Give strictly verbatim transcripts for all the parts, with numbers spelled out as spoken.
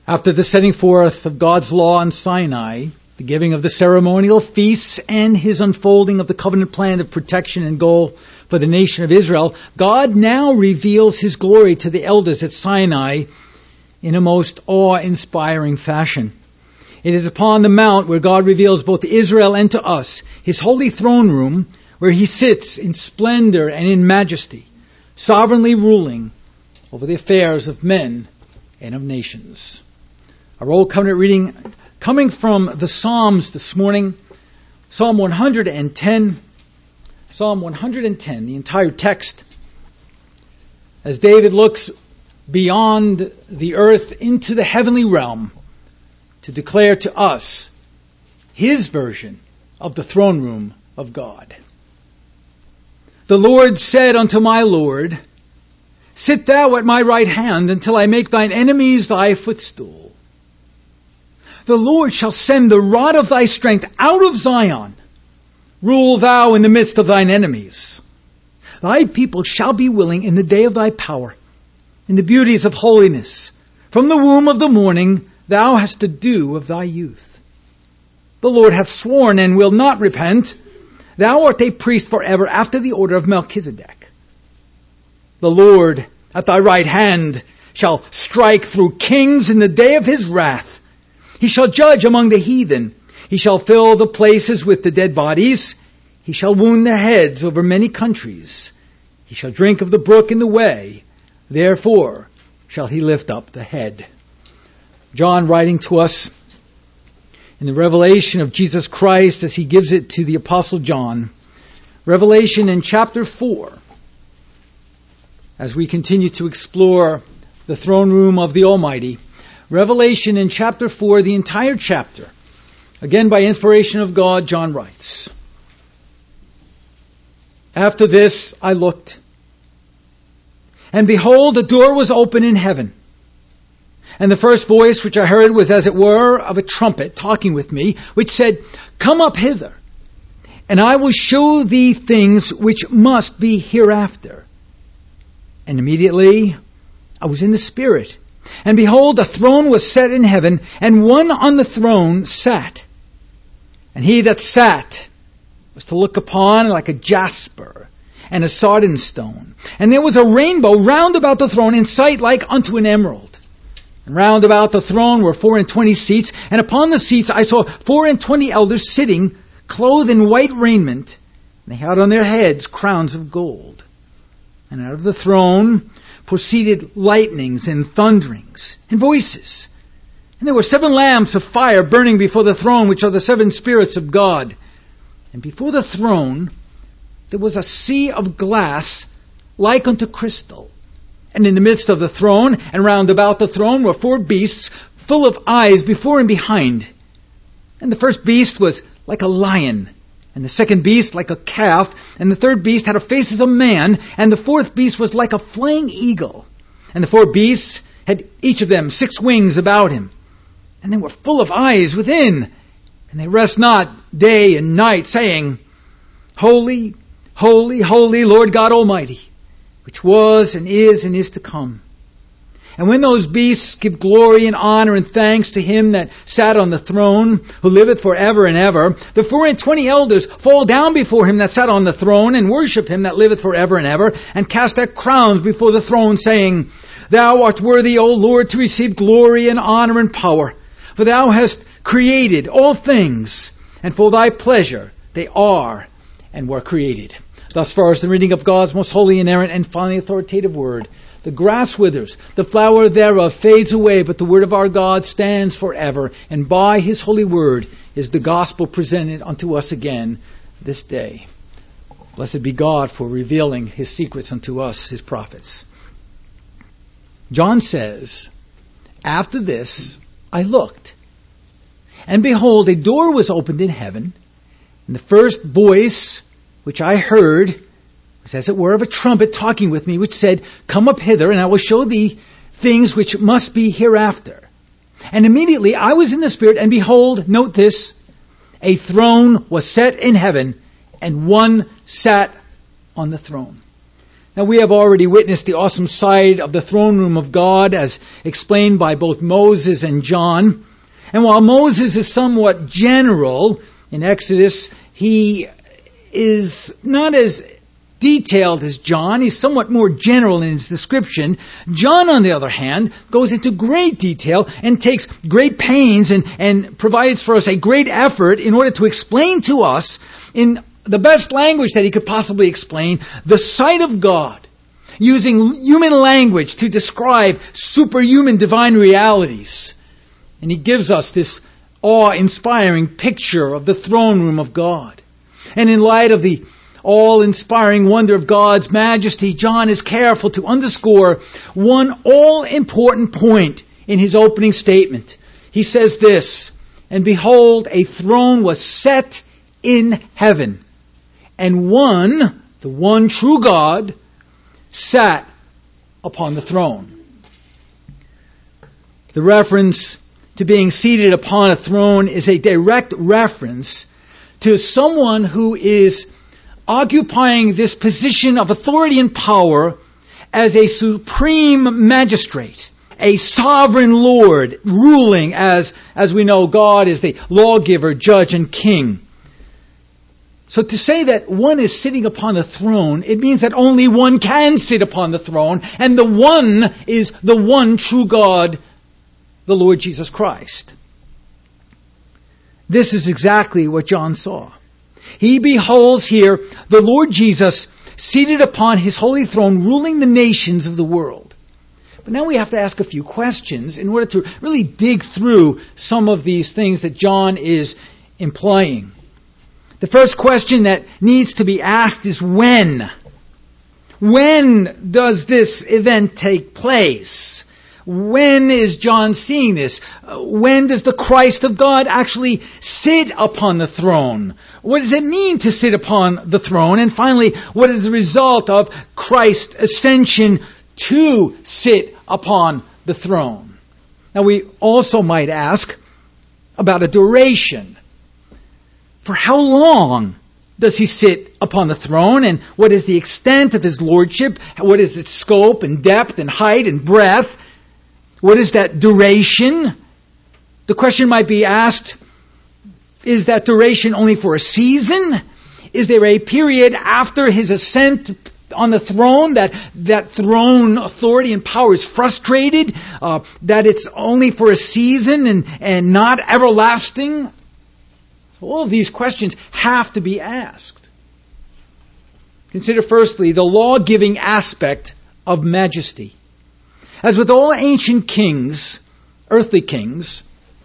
After the setting forth of God's law on Sinai, the giving of the ceremonial feasts, and his unfolding of the covenant plan of protection and goal for the nation of Israel, God now reveals his glory to the elders at Sinai in a most awe-inspiring fashion. It is upon the mount where God reveals both to Israel and to us his holy throne room, where he sits in splendor and in majesty, sovereignly ruling over the affairs of men and of nations. Our Old Covenant reading coming from the Psalms this morning, Psalm one hundred ten. Psalm one hundred ten, the entire text, as David looks beyond the earth into the heavenly realm to declare to us his version of the throne room of God. The Lord said unto my Lord, sit thou at my right hand until I make thine enemies thy footstool. The Lord shall send the rod of thy strength out of Zion. Rule thou in the midst of thine enemies. Thy people shall be willing in the day of thy power, in the beauties of holiness. From the womb of the morning thou hast the dew of thy youth. The Lord hath sworn and will not repent. Thou art a priest forever after the order of Melchizedek. The Lord at thy right hand shall strike through kings in the day of his wrath. He shall judge among the heathen. He shall fill the places with the dead bodies. He shall wound the heads over many countries. He shall drink of the brook in the way. Therefore shall he lift up the head. John, writing to us in the revelation of Jesus Christ as he gives it to the Apostle John, Revelation in chapter four, as we continue to explore the throne room of the Almighty, Revelation in chapter four, the entire chapter, again by inspiration of God, John writes, after this I looked, and behold, a door was open in heaven. And the first voice which I heard was as it were of a trumpet talking with me, which said, come up hither, and I will show thee things which must be hereafter. And immediately I was in the Spirit. And behold, a throne was set in heaven, and one on the throne sat. And he that sat was to look upon like a jasper and a sardine stone. And there was a rainbow round about the throne in sight like unto an emerald. And round about the throne were four and twenty seats, and upon the seats I saw four and twenty elders sitting, clothed in white raiment, and they had on their heads crowns of gold. And out of the throne proceeded lightnings and thunderings and voices. And there were seven lamps of fire burning before the throne, which are the seven spirits of God. And before the throne there was a sea of glass like unto crystal. And in the midst of the throne and round about the throne were four beasts full of eyes before and behind. And the first beast was like a lion, and the second beast like a calf, and the third beast had a face as a man, and the fourth beast was like a flying eagle. And the four beasts had each of them six wings about him, and they were full of eyes within, and they rest not day and night, saying, Holy, holy, holy, Lord God Almighty, which was and is and is to come. And when those beasts give glory and honor and thanks to him that sat on the throne, who liveth forever and ever, the four and twenty elders fall down before him that sat on the throne, and worship him that liveth forever and ever, and cast their crowns before the throne, saying, Thou art worthy, O Lord, to receive glory and honor and power, for thou hast created all things, and for thy pleasure they are and were created. Thus far is the reading of God's most holy, inerrant, and finally authoritative word. The grass withers, the flower thereof fades away, but the word of our God stands forever. And by his holy word is the gospel presented unto us again this day. Blessed be God for revealing his secrets unto us, his prophets. John says, After this I looked, and behold, a door was opened in heaven, and the first voice which I heard was as it were of a trumpet talking with me, which said, Come up hither, and I will show thee things which must be hereafter. And immediately I was in the Spirit, and behold, note this, a throne was set in heaven, and one sat on the throne. Now, we have already witnessed the awesome sight of the throne room of God as explained by both Moses and John. And while Moses is somewhat general in Exodus, he is not as detailed as John. He's somewhat more general in his description. John, on the other hand, goes into great detail and takes great pains and, and provides for us a great effort in order to explain to us in the best language that he could possibly explain the sight of God, using human language to describe superhuman divine realities. And he gives us this awe-inspiring picture of the throne room of God. And in light of the all-inspiring wonder of God's majesty, John is careful to underscore one all-important point in his opening statement. He says this, "And behold, a throne was set in heaven, and one, the one true God, sat upon the throne." The reference to being seated upon a throne is a direct reference to someone who is occupying this position of authority and power as a supreme magistrate, a sovereign Lord, ruling as, as we know, God is the lawgiver, judge, and king. So to say that one is sitting upon the throne, it means that only one can sit upon the throne, and the one is the one true God, the Lord Jesus Christ. This is exactly what John saw. He beholds here the Lord Jesus seated upon his holy throne, ruling the nations of the world. But now we have to ask a few questions in order to really dig through some of these things that John is implying. The first question that needs to be asked is when? When does this event take place? When is John seeing this? When does the Christ of God actually sit upon the throne? What does it mean to sit upon the throne? And finally, what is the result of Christ's ascension to sit upon the throne? Now, we also might ask about a duration. For how long does he sit upon the throne? And what is the extent of his lordship? What is its scope and depth and height and breadth? What is that duration? The question might be asked, is that duration only for a season? Is there a period after his ascent on the throne that that throne authority and power is frustrated? Uh, that it's only for a season and, and not everlasting? So all of these questions have to be asked. Consider firstly the law-giving aspect of majesty. As with all ancient kings, earthly kings,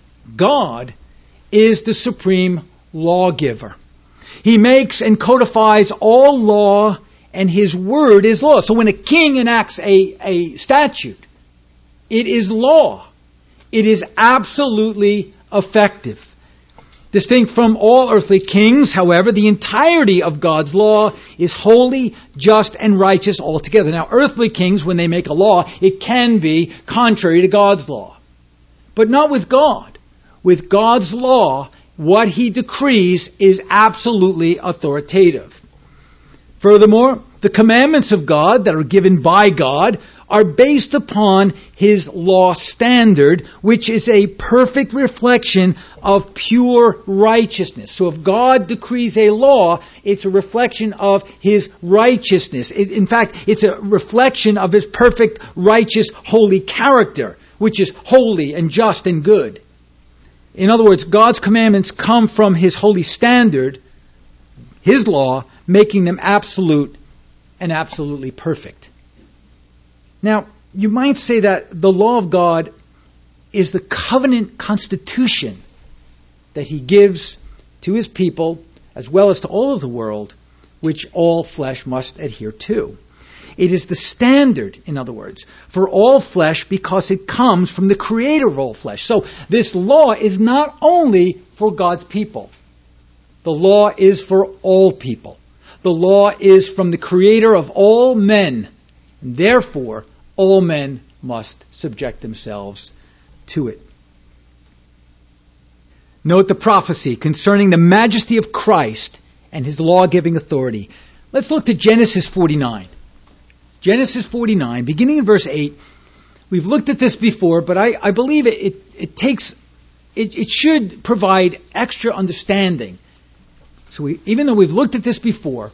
God is the supreme lawgiver. He makes and codifies all law, and his word is law. So when a king enacts a, a statute, it is law. It is absolutely effective. Distinct from all earthly kings, however, the entirety of God's law is holy, just, and righteous altogether. Now, earthly kings, when they make a law, it can be contrary to God's law. But not with God. With God's law, what he decrees is absolutely authoritative. Furthermore, the commandments of God that are given by God are based upon his law standard, which is a perfect reflection of pure righteousness. So if God decrees a law, it's a reflection of his righteousness. It, in fact, it's a reflection of his perfect, righteous, holy character, which is holy and just and good. In other words, God's commandments come from his holy standard, his law, making them absolute and absolutely perfect. Now, you might say that the law of God is the covenant constitution that he gives to his people as well as to all of the world, which all flesh must adhere to. It is the standard, in other words, for all flesh because it comes from the creator of all flesh. So this law is not only for God's people. The law is for all people. The law is from the creator of all men. And therefore, all men must subject themselves to it. Note the prophecy concerning the majesty of Christ and his law-giving authority. Let's look to Genesis forty-nine. Genesis forty-nine, beginning in verse eight. We've looked at this before, but I, I believe it, it, it takes, it, it should provide extra understanding. So we, even though we've looked at this before,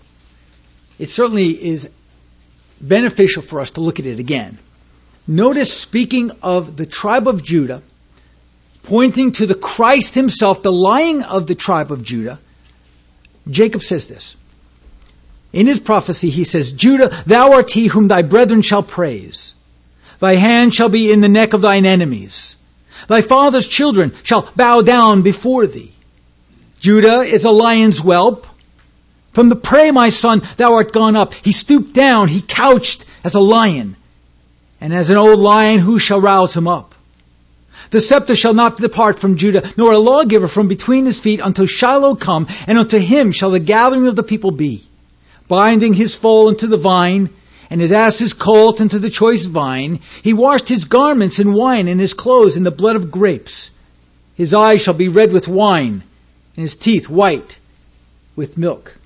it certainly is beneficial for us to look at it again. Notice, speaking of the tribe of Judah, pointing to the Christ himself, the Lion of the tribe of Judah, Jacob says this. In his prophecy, he says, Judah, thou art he whom thy brethren shall praise. Thy hand shall be in the neck of thine enemies. Thy father's children shall bow down before thee. Judah is a lion's whelp. From the prey, my son, thou art gone up. He stooped down, he couched as a lion. And as an old lion, who shall rouse him up? The scepter shall not depart from Judah, nor a lawgiver from between his feet, until Shiloh come, and unto him shall the gathering of the people be. Binding his foal into the vine, and his ass's colt into the choice vine, he washed his garments in wine, and his clothes in the blood of grapes. His eyes shall be red with wine, and his teeth white with milk.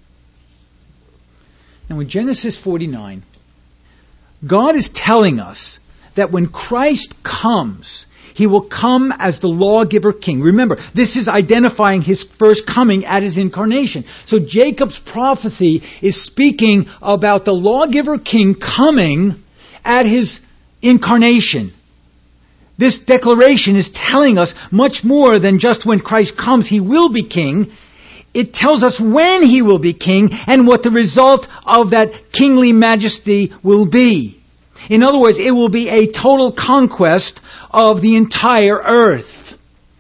Now in Genesis forty-nine, God is telling us that when Christ comes, he will come as the lawgiver king. Remember, this is identifying his first coming at his incarnation. So Jacob's prophecy is speaking about the lawgiver king coming at his incarnation. This declaration is telling us much more than just when Christ comes, he will be king. It tells us when he will be king and what the result of that kingly majesty will be. In other words, it will be a total conquest of the entire earth.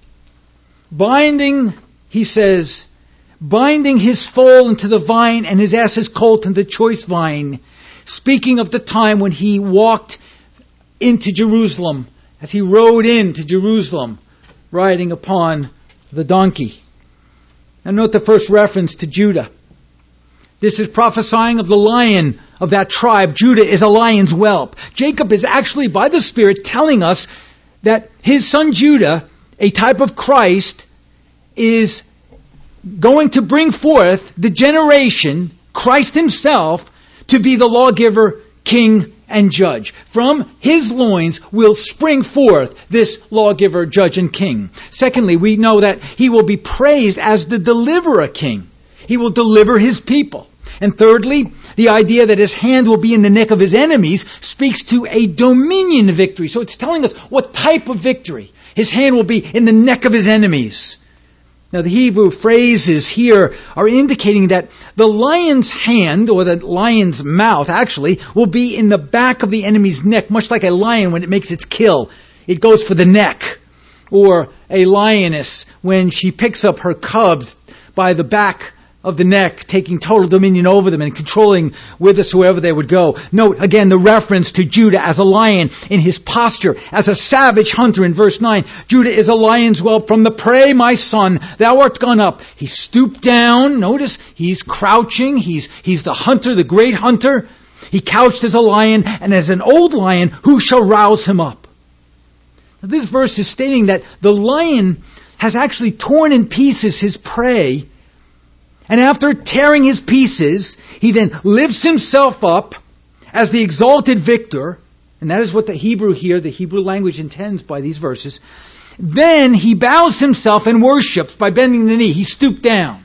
Binding, he says, binding his foal into the vine and his ass's colt into the choice vine, speaking of the time when he walked into Jerusalem, as he rode into Jerusalem, riding upon the donkey. Now note the first reference to Judah. This is prophesying of the lion of that tribe. Judah is a lion's whelp. Jacob is actually, by the Spirit, telling us that his son Judah, a type of Christ, is going to bring forth the generation, Christ himself, to be the lawgiver, king, and judge. From his loins will spring forth this lawgiver, judge, and king. Secondly, we know that he will be praised as the deliverer king. He will deliver his people. And thirdly, the idea that his hand will be in the neck of his enemies speaks to a dominion victory. So it's telling us what type of victory. His hand will be in the neck of his enemies. Now the Hebrew phrases here are indicating that the lion's hand, or the lion's mouth actually, will be in the back of the enemy's neck, much like a lion when it makes its kill. It goes for the neck. Or a lioness when she picks up her cubs by the back of the neck, taking total dominion over them and controlling whithersoever they would go. Note again the reference to Judah as a lion in his posture, as a savage hunter in verse nine. Judah is a lion's whelp. From the prey, my son, thou art gone up. He stooped down. Notice he's crouching. He's, he's the hunter, the great hunter. He couched as a lion, and as an old lion, who shall rouse him up? Now, this verse is stating that the lion has actually torn in pieces his prey. And after tearing his pieces, he then lifts himself up as the exalted victor. And that is what the Hebrew here, the Hebrew language intends by these verses. Then he bows himself and worships by bending the knee. He stooped down.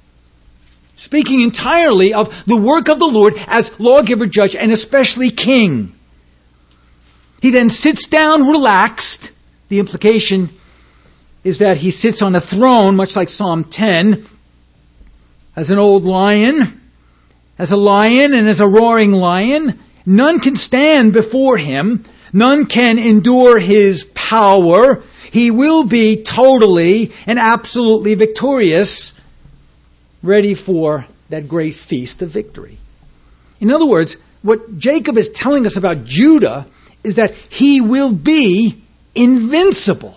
Speaking entirely of the work of the Lord as lawgiver, judge, and especially king. He then sits down relaxed. The implication is that he sits on a throne, much like Psalm ten. As an old lion, as a lion and as a roaring lion, none can stand before him. None can endure his power. He will be totally and absolutely victorious, ready for that great feast of victory. In other words, what Jacob is telling us about Judah is that he will be invincible.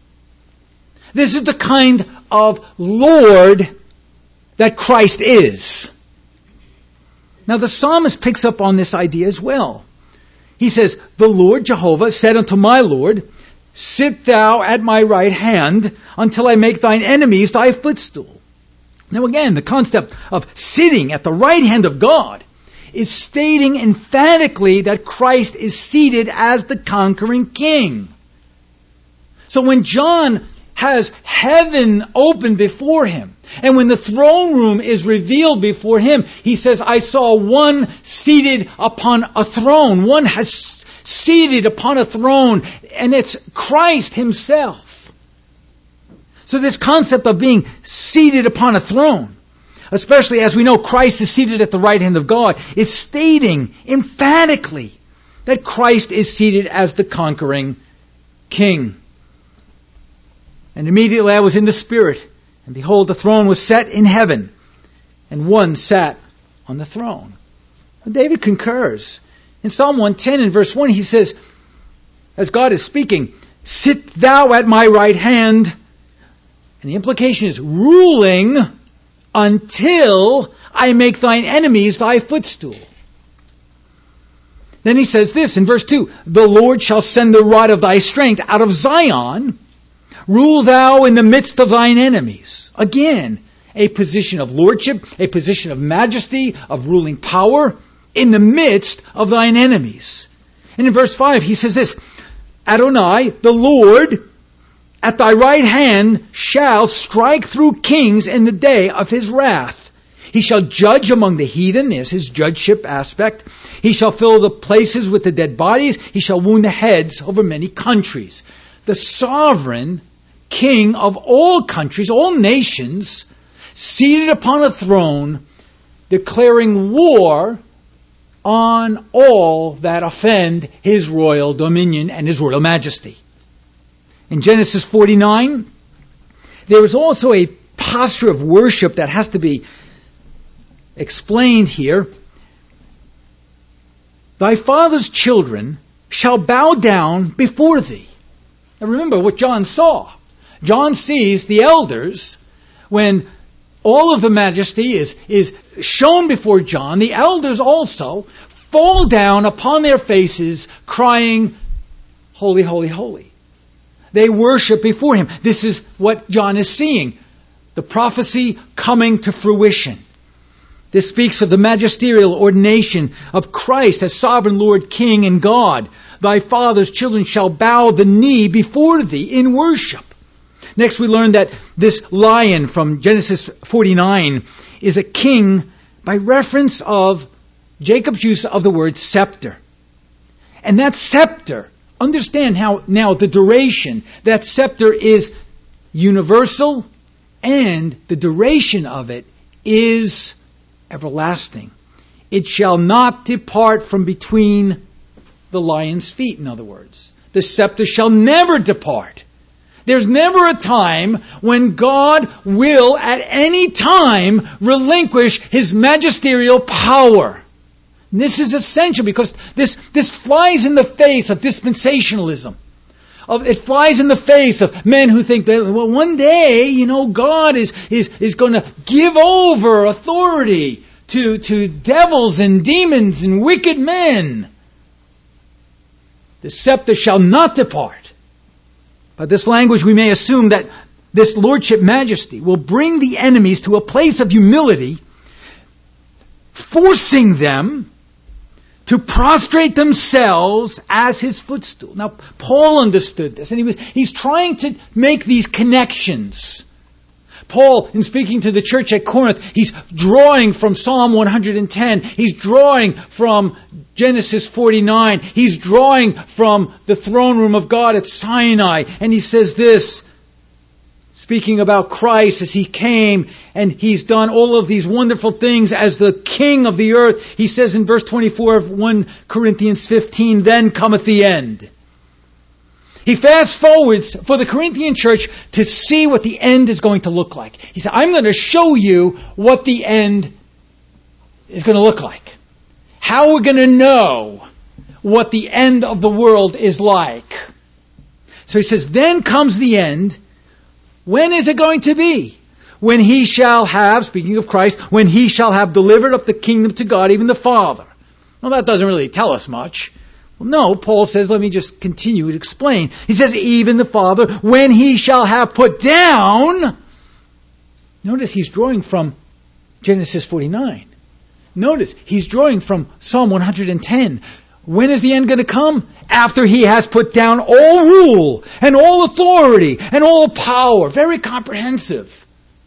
This is the kind of Lord that Christ is. Now the psalmist picks up on this idea as well. He says, the Lord Jehovah said unto my Lord, sit thou at my right hand until I make thine enemies thy footstool. Now again, the concept of sitting at the right hand of God is stating emphatically that Christ is seated as the conquering king. So when John has heaven open before him, and when the throne room is revealed before him, he says, I saw one seated upon a throne. One has seated upon a throne, and it's Christ himself. So this concept of being seated upon a throne, especially as we know Christ is seated at the right hand of God, is stating emphatically that Christ is seated as the conquering king. And immediately I was in the Spirit, and behold, the throne was set in heaven, and one sat on the throne. And David concurs. In Psalm one ten, in verse one, he says, as God is speaking, sit thou at my right hand. And the implication is ruling until I make thine enemies thy footstool. Then he says this in verse two, the Lord shall send the rod of thy strength out of Zion. Rule thou in the midst of thine enemies. Again, a position of lordship, a position of majesty, of ruling power in the midst of thine enemies. And in verse five, he says this, Adonai, the Lord, at thy right hand shall strike through kings in the day of his wrath. He shall judge among the heathen. There's his judgeship aspect. He shall fill the places with the dead bodies. He shall wound the heads over many countries. The sovereign king of all countries, all nations, seated upon a throne, declaring war on all that offend his royal dominion and his royal majesty. In Genesis forty-nine, there is also a posture of worship that has to be explained here. Thy father's children shall bow down before thee. Now remember what John saw. John sees the elders, when all of the majesty is, is shown before John, the elders also fall down upon their faces crying, holy, holy, holy. They worship before him. This is what John is seeing. The prophecy coming to fruition. This speaks of the magisterial ordination of Christ as sovereign Lord, King, and God. Thy father's children shall bow the knee before thee in worship. Next we learn that this lion from Genesis forty-nine is a king by reference of Jacob's use of the word scepter. And that scepter, understand how now the duration, that scepter is universal and the duration of it is everlasting. It shall not depart from between the lion's feet, in other words. The scepter shall never depart. There's never a time when God will at any time relinquish his magisterial power. And this is essential because this, this flies in the face of dispensationalism. Of, it flies in the face of men who think that, well, one day, you know, God is, is, is going to give over authority to, to devils and demons and wicked men. The scepter shall not depart. By this language, we may assume that this lordship majesty will bring the enemies to a place of humility, forcing them to prostrate themselves as his footstool. Now, Paul understood this, and he was he's trying to make these connections. Paul, in speaking to the church at Corinth, he's drawing from Psalm one hundred ten. He's drawing from Genesis forty-nine. He's drawing from the throne room of God at Sinai. And he says this, speaking about Christ as he came and he's done all of these wonderful things as the King of the earth. He says in verse twenty-four of First Corinthians fifteen, then cometh the end. He fast forwards for the Corinthian church to see what the end is going to look like. He said, I'm going to show you what the end is going to look like. How we're going to know what the end of the world is like. So he says, then comes the end. When is it going to be? When he shall have, speaking of Christ, when he shall have delivered up the kingdom to God, even the Father. Well, that doesn't really tell us much. Well, no, Paul says, let me just continue to explain. He says, even the Father, when he shall have put down. Notice he's drawing from Genesis forty-nine. Notice, he's drawing from Psalm one hundred ten. When is the end going to come? After he has put down all rule and all authority and all power. Very comprehensive.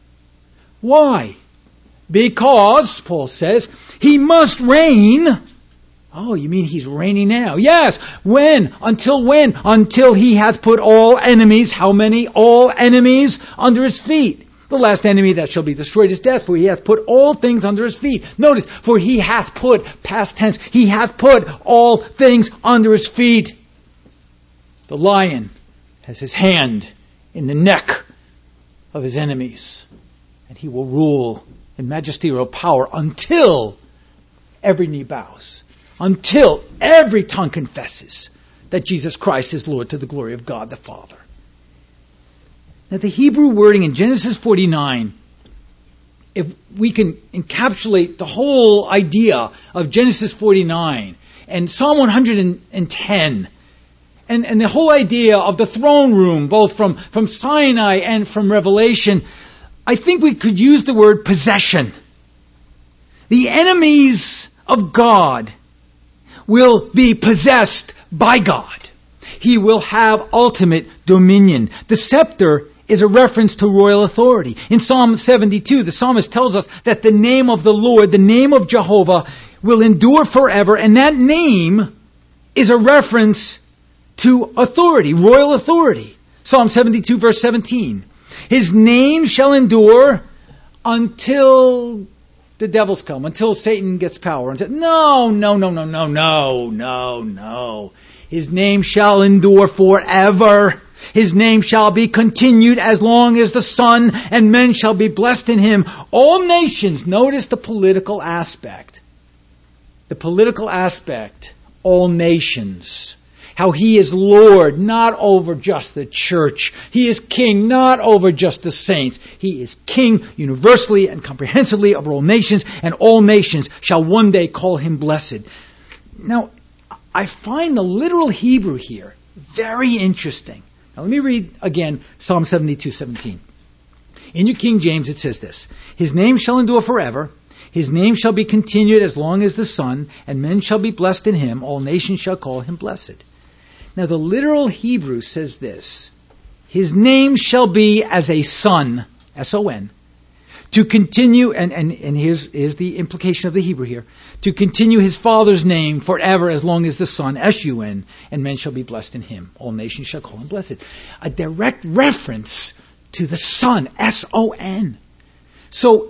Why? Because, Paul says, he must reign. Oh, you mean he's reigning now? Yes. When? Until when? Until he hath put all enemies, how many? All enemies under his feet. The last enemy that shall be destroyed is death, for he hath put all things under his feet. Notice, for he hath put, past tense, he hath put all things under his feet. The lion has his hand in the neck of his enemies, and he will rule in magisterial power until every knee bows, until every tongue confesses that Jesus Christ is Lord to the glory of God the Father. Now, the Hebrew wording in Genesis forty-nine, if we can encapsulate the whole idea of Genesis forty-nine and Psalm one hundred ten, and, and the whole idea of the throne room, both from, from Sinai and from Revelation, I think we could use the word possession. The enemies of God will be possessed by God. He will have ultimate dominion. The scepter is a reference to royal authority. In Psalm seventy-two, the psalmist tells us that the name of the Lord, the name of Jehovah, will endure forever, and that name is a reference to authority, royal authority. Psalm seventy-two, verse seventeen. His name shall endure until the devils come, until Satan gets power. And say, no, no, no, no, no, no, no, no. His name shall endure forever. His name shall be continued as long as the sun, and men shall be blessed in him. All nations, notice the political aspect. The political aspect, all nations. How he is Lord, not over just the church. He is king, not over just the saints. He is king universally and comprehensively over all nations, and all nations shall one day call him blessed. Now, I find the literal Hebrew here very interesting. Now let me read again Psalm seventy-two seventeen. In your King James it says this: His name shall endure forever. His name shall be continued as long as the sun, and men shall be blessed in him. All nations shall call him blessed. Now the literal Hebrew says this: His name shall be as a sun, S O N, to continue, and, and, and here's, here's the implication of the Hebrew here, to continue his Father's name forever as long as the sun, S U N, and men shall be blessed in him. All nations shall call him blessed. A direct reference to the Son, S O N. So,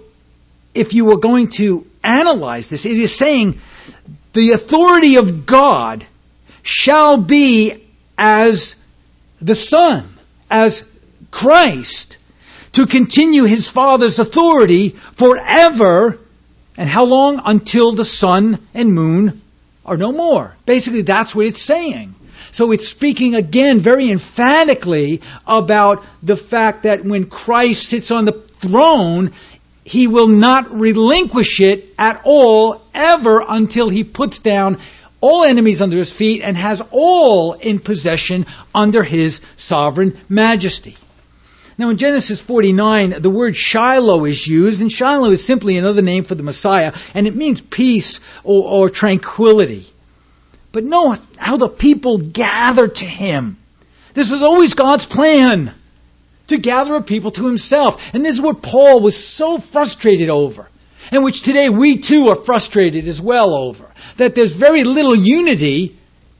if you were going to analyze this, it is saying the authority of God shall be as the Son, as Christ, to continue his Father's authority forever. And how long? Until the sun and moon are no more. Basically, that's what it's saying. So it's speaking again very emphatically about the fact that when Christ sits on the throne, he will not relinquish it at all, ever, until he puts down all enemies under his feet and has all in possession under his sovereign majesty. Now in Genesis forty-nine, the word Shiloh is used, and Shiloh is simply another name for the Messiah, and it means peace or, or tranquility. But note how the people gathered to him. This was always God's plan, to gather a people to himself. And this is what Paul was so frustrated over, and which today we too are frustrated as well over, that there's very little unity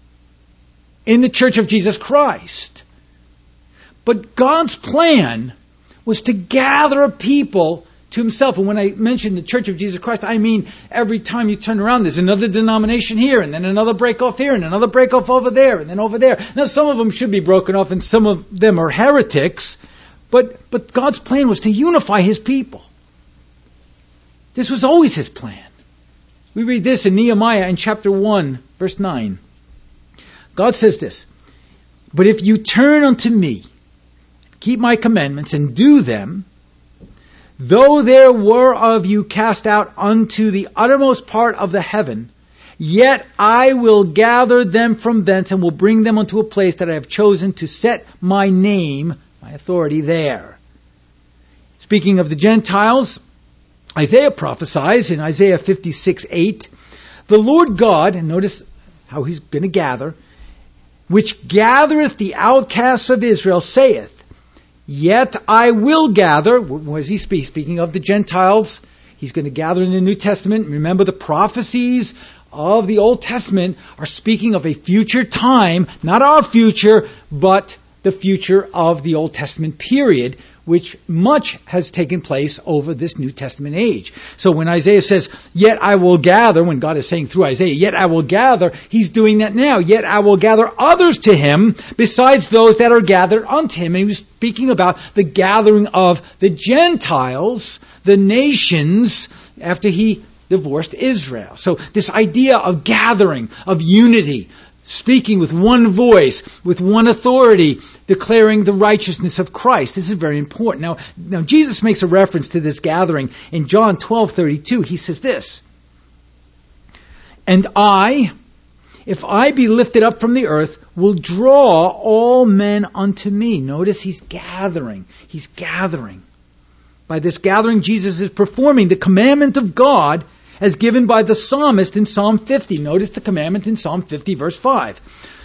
in the Church of Jesus Christ. But God's plan was to gather a people to himself. And when I mention the Church of Jesus Christ, I mean every time you turn around, there's another denomination here, and then another break off here, and another break off over there, and then over there. Now some of them should be broken off, and some of them are heretics, but, but God's plan was to unify his people. This was always his plan. We read this in Nehemiah in chapter one, verse nine. God says this: But if you turn unto me, keep my commandments, and do them, though there were of you cast out unto the uttermost part of the heaven, yet I will gather them from thence, and will bring them unto a place that I have chosen to set my name, my authority there. Speaking of the Gentiles, Isaiah prophesies in Isaiah fifty-six eight, the Lord God, and notice how he's going to gather, which gathereth the outcasts of Israel, saith, yet I will gather. What does he speak? Speaking of the Gentiles, he's going to gather in the New Testament. Remember, the prophecies of the Old Testament are speaking of a future time, not our future, but the future of the Old Testament period, which much has taken place over this New Testament age. So when Isaiah says, yet I will gather, when God is saying through Isaiah, yet I will gather, he's doing that now. Yet I will gather others to him besides those that are gathered unto him. And he was speaking about the gathering of the Gentiles, the nations, after he divorced Israel. So this idea of gathering, of unity, speaking with one voice, with one authority, declaring the righteousness of Christ. This is very important. Now, now Jesus makes a reference to this gathering in John twelve thirty-two. He says this, and I, if I be lifted up from the earth, will draw all men unto me. Notice he's gathering. He's gathering. By this gathering, Jesus is performing the commandment of God as given by the psalmist in Psalm fifty. Notice the commandment in Psalm fifty, verse five.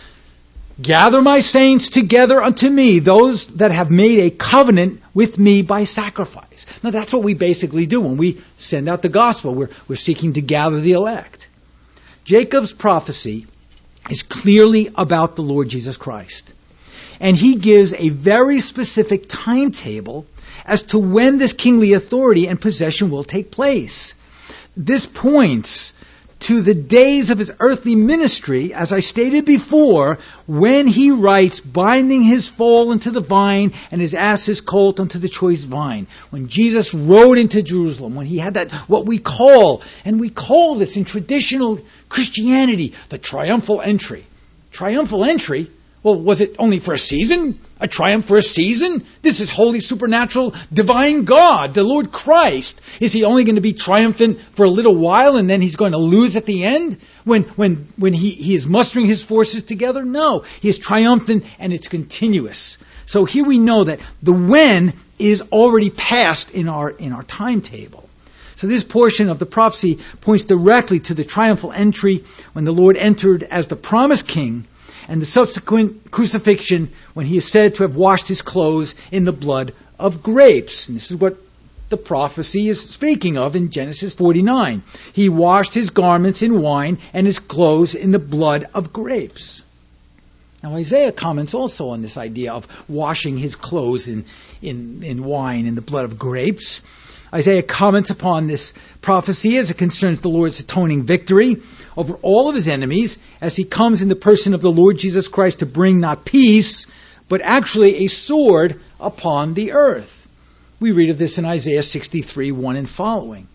Gather my saints together unto me, those that have made a covenant with me by sacrifice. Now that's what we basically do when we send out the gospel. We're, we're seeking to gather the elect. Jacob's prophecy is clearly about the Lord Jesus Christ. And he gives a very specific timetable as to when this kingly authority and possession will take place. This points to the days of his earthly ministry, as I stated before, when he writes, binding his foal unto the vine and his ass his colt unto the choice vine. When Jesus rode into Jerusalem, when he had that, what we call, and we call this in traditional Christianity, the triumphal entry. Triumphal entry? Well, was it only for a season? A triumph for a season? This is holy, supernatural, divine God, the Lord Christ. Is he only going to be triumphant for a little while and then he's going to lose at the end? When when when he, he is mustering his forces together? No. He is triumphant and it's continuous. So here we know that the when is already past in our in our timetable. So this portion of the prophecy points directly to the triumphal entry when the Lord entered as the promised king, and the subsequent crucifixion when he is said to have washed his clothes in the blood of grapes. And this is what the prophecy is speaking of in Genesis forty-nine. He washed his garments in wine and his clothes in the blood of grapes. Now Isaiah comments also on this idea of washing his clothes in, in, in wine in the blood of grapes. Isaiah comments upon this prophecy as it concerns the Lord's atoning victory over all of his enemies as he comes in the person of the Lord Jesus Christ to bring not peace, but actually a sword upon the earth. We read of this in Isaiah sixty-three, one and following.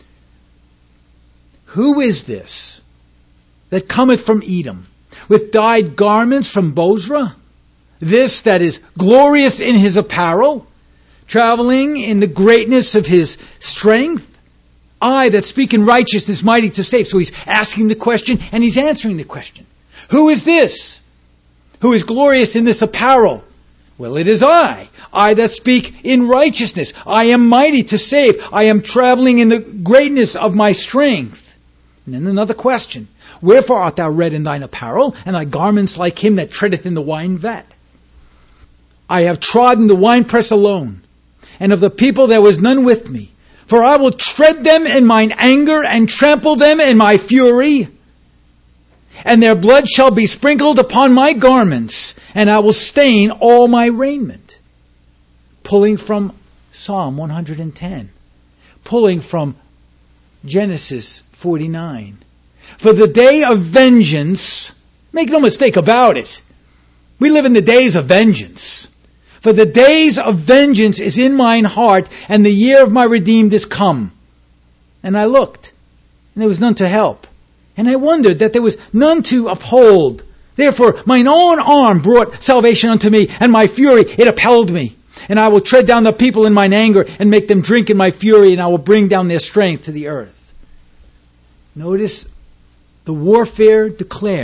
Who is this that cometh from Edom, with dyed garments from Bozrah? This that is glorious in his apparel, traveling in the greatness of his strength? I that speak in righteousness, mighty to save. So he's asking the question and he's answering the question. Who is this who is glorious in this apparel? Well, it is I. I that speak in righteousness. I am mighty to save. I am traveling in the greatness of my strength. And then another question. Wherefore art thou red in thine apparel, and thy garments like him that treadeth in the wine vat? I have trodden the winepress alone, and of the people there was none with me. For I will tread them in mine anger, and trample them in my fury. And their blood shall be sprinkled upon my garments, and I will stain all my raiment. Pulling from Psalm one hundred ten. Pulling from Genesis forty-nine. For the day of vengeance, make no mistake about it, we live in the days of vengeance. For the days of vengeance is in mine heart, and the year of my redeemed is come. And I looked, and there was none to help. And I wondered that there was none to uphold. Therefore mine own arm brought salvation unto me, and my fury it upheld me. And I will tread down the people in mine anger, and make them drink in my fury, and I will bring down their strength to the earth. Notice the warfare declared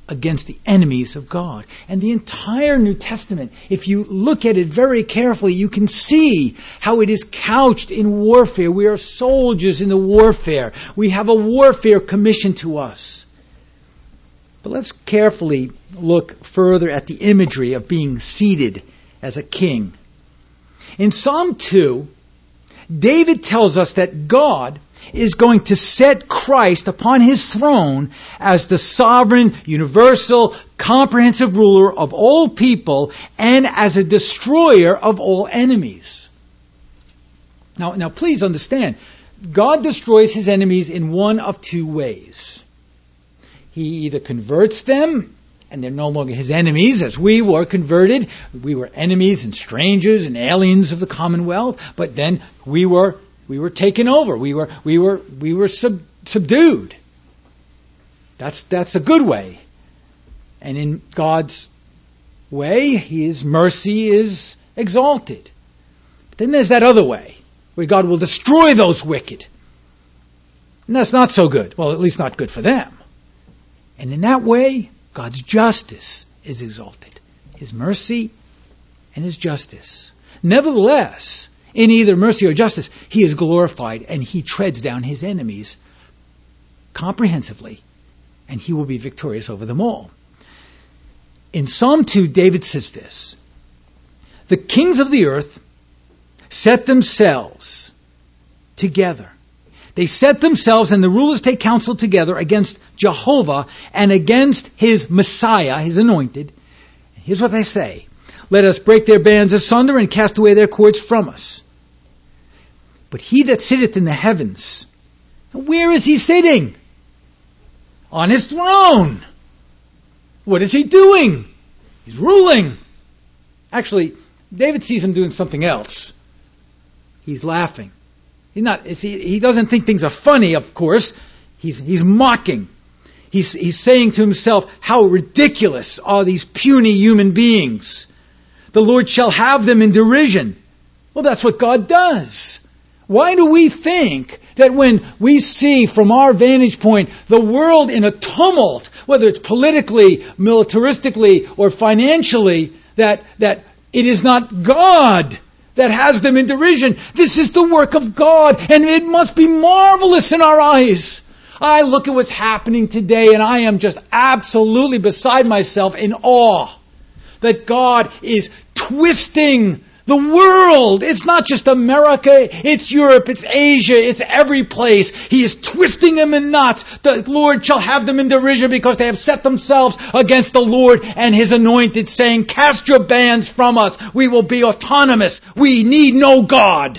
against the enemies of God. And the entire New Testament, if you look at it very carefully, you can see how it is couched in warfare. We are soldiers in the warfare. We have a warfare commission to us. But let's carefully look further at the imagery of being seated as a king. In Psalm two, David tells us that God is going to set Christ upon his throne as the sovereign, universal, comprehensive ruler of all people and as a destroyer of all enemies. Now, now please understand, God destroys his enemies in one of two ways. He either converts them, and they're no longer his enemies, as we were converted. We were enemies and strangers and aliens of the Commonwealth, but then we were We were taken over. We were we were we were sub, subdued. That's that's a good way. And in God's way, his mercy is exalted. But then there's that other way, where God will destroy those wicked. And that's not so good. Well, at least not good for them. And in that way, God's justice is exalted. His mercy and his justice. Nevertheless, in either mercy or justice, he is glorified and he treads down his enemies comprehensively, and he will be victorious over them all. In Psalm two, David says this: the kings of the earth set themselves together. They set themselves and the rulers take counsel together against Jehovah and against his Messiah, his anointed. Here's what they say: let us break their bands asunder and cast away their cords from us. But he that sitteth in the heavens, where is he sitting? On his throne. What is he doing? He's ruling. Actually, David sees him doing something else. He's laughing. He's not, he, he doesn't think things are funny, of course. He's, he's mocking. He's, he's saying to himself, how ridiculous are these puny human beings. The Lord shall have them in derision. Well, that's what God does. Why do we think that when we see from our vantage point the world in a tumult, whether it's politically, militaristically, or financially, that, that it is not God that has them in derision? This is the work of God, and it must be marvelous in our eyes. I look at what's happening today, and I am just absolutely beside myself in awe that God is twisting the world. It's not just America, it's Europe, it's Asia, it's every place. He is twisting them in knots. The Lord shall have them in derision because they have set themselves against the Lord and his anointed, saying, cast your bands from us. We will be autonomous. We need no God.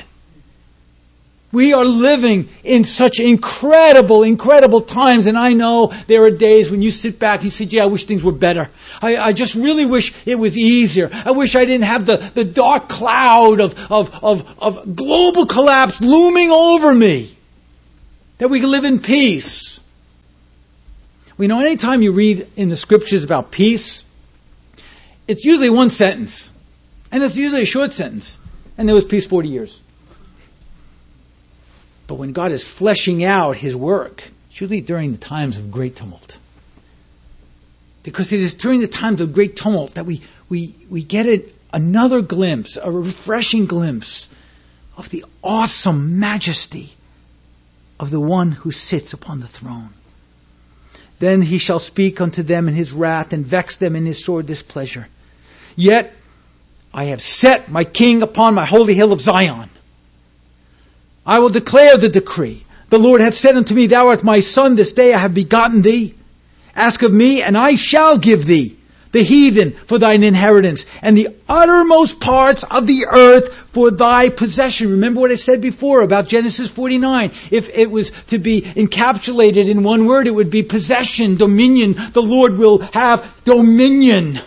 We are living in such incredible, incredible times. And I know there are days when you sit back and you say, gee, I wish things were better. I, I just really wish it was easier. I wish I didn't have the, the dark cloud of, of, of, of global collapse looming over me. That we can live in peace. We know anytime you read in the scriptures about peace, it's usually one sentence. And it's usually a short sentence. And there was peace forty years. But when God is fleshing out his work, it's usually during the times of great tumult. Because it is during the times of great tumult that we, we, we get a, another glimpse, a refreshing glimpse of the awesome majesty of the one who sits upon the throne. Then he shall speak unto them in his wrath and vex them in his sore displeasure. Yet I have set my king upon my holy hill of Zion. I will declare the decree. The Lord hath said unto me, thou art my son, this day I have begotten thee. Ask of me, and I shall give thee the heathen for thine inheritance, and the uttermost parts of the earth for thy possession. Remember what I said before about Genesis forty-nine. If it was to be encapsulated in one word, it would be possession, dominion. The Lord will have dominion.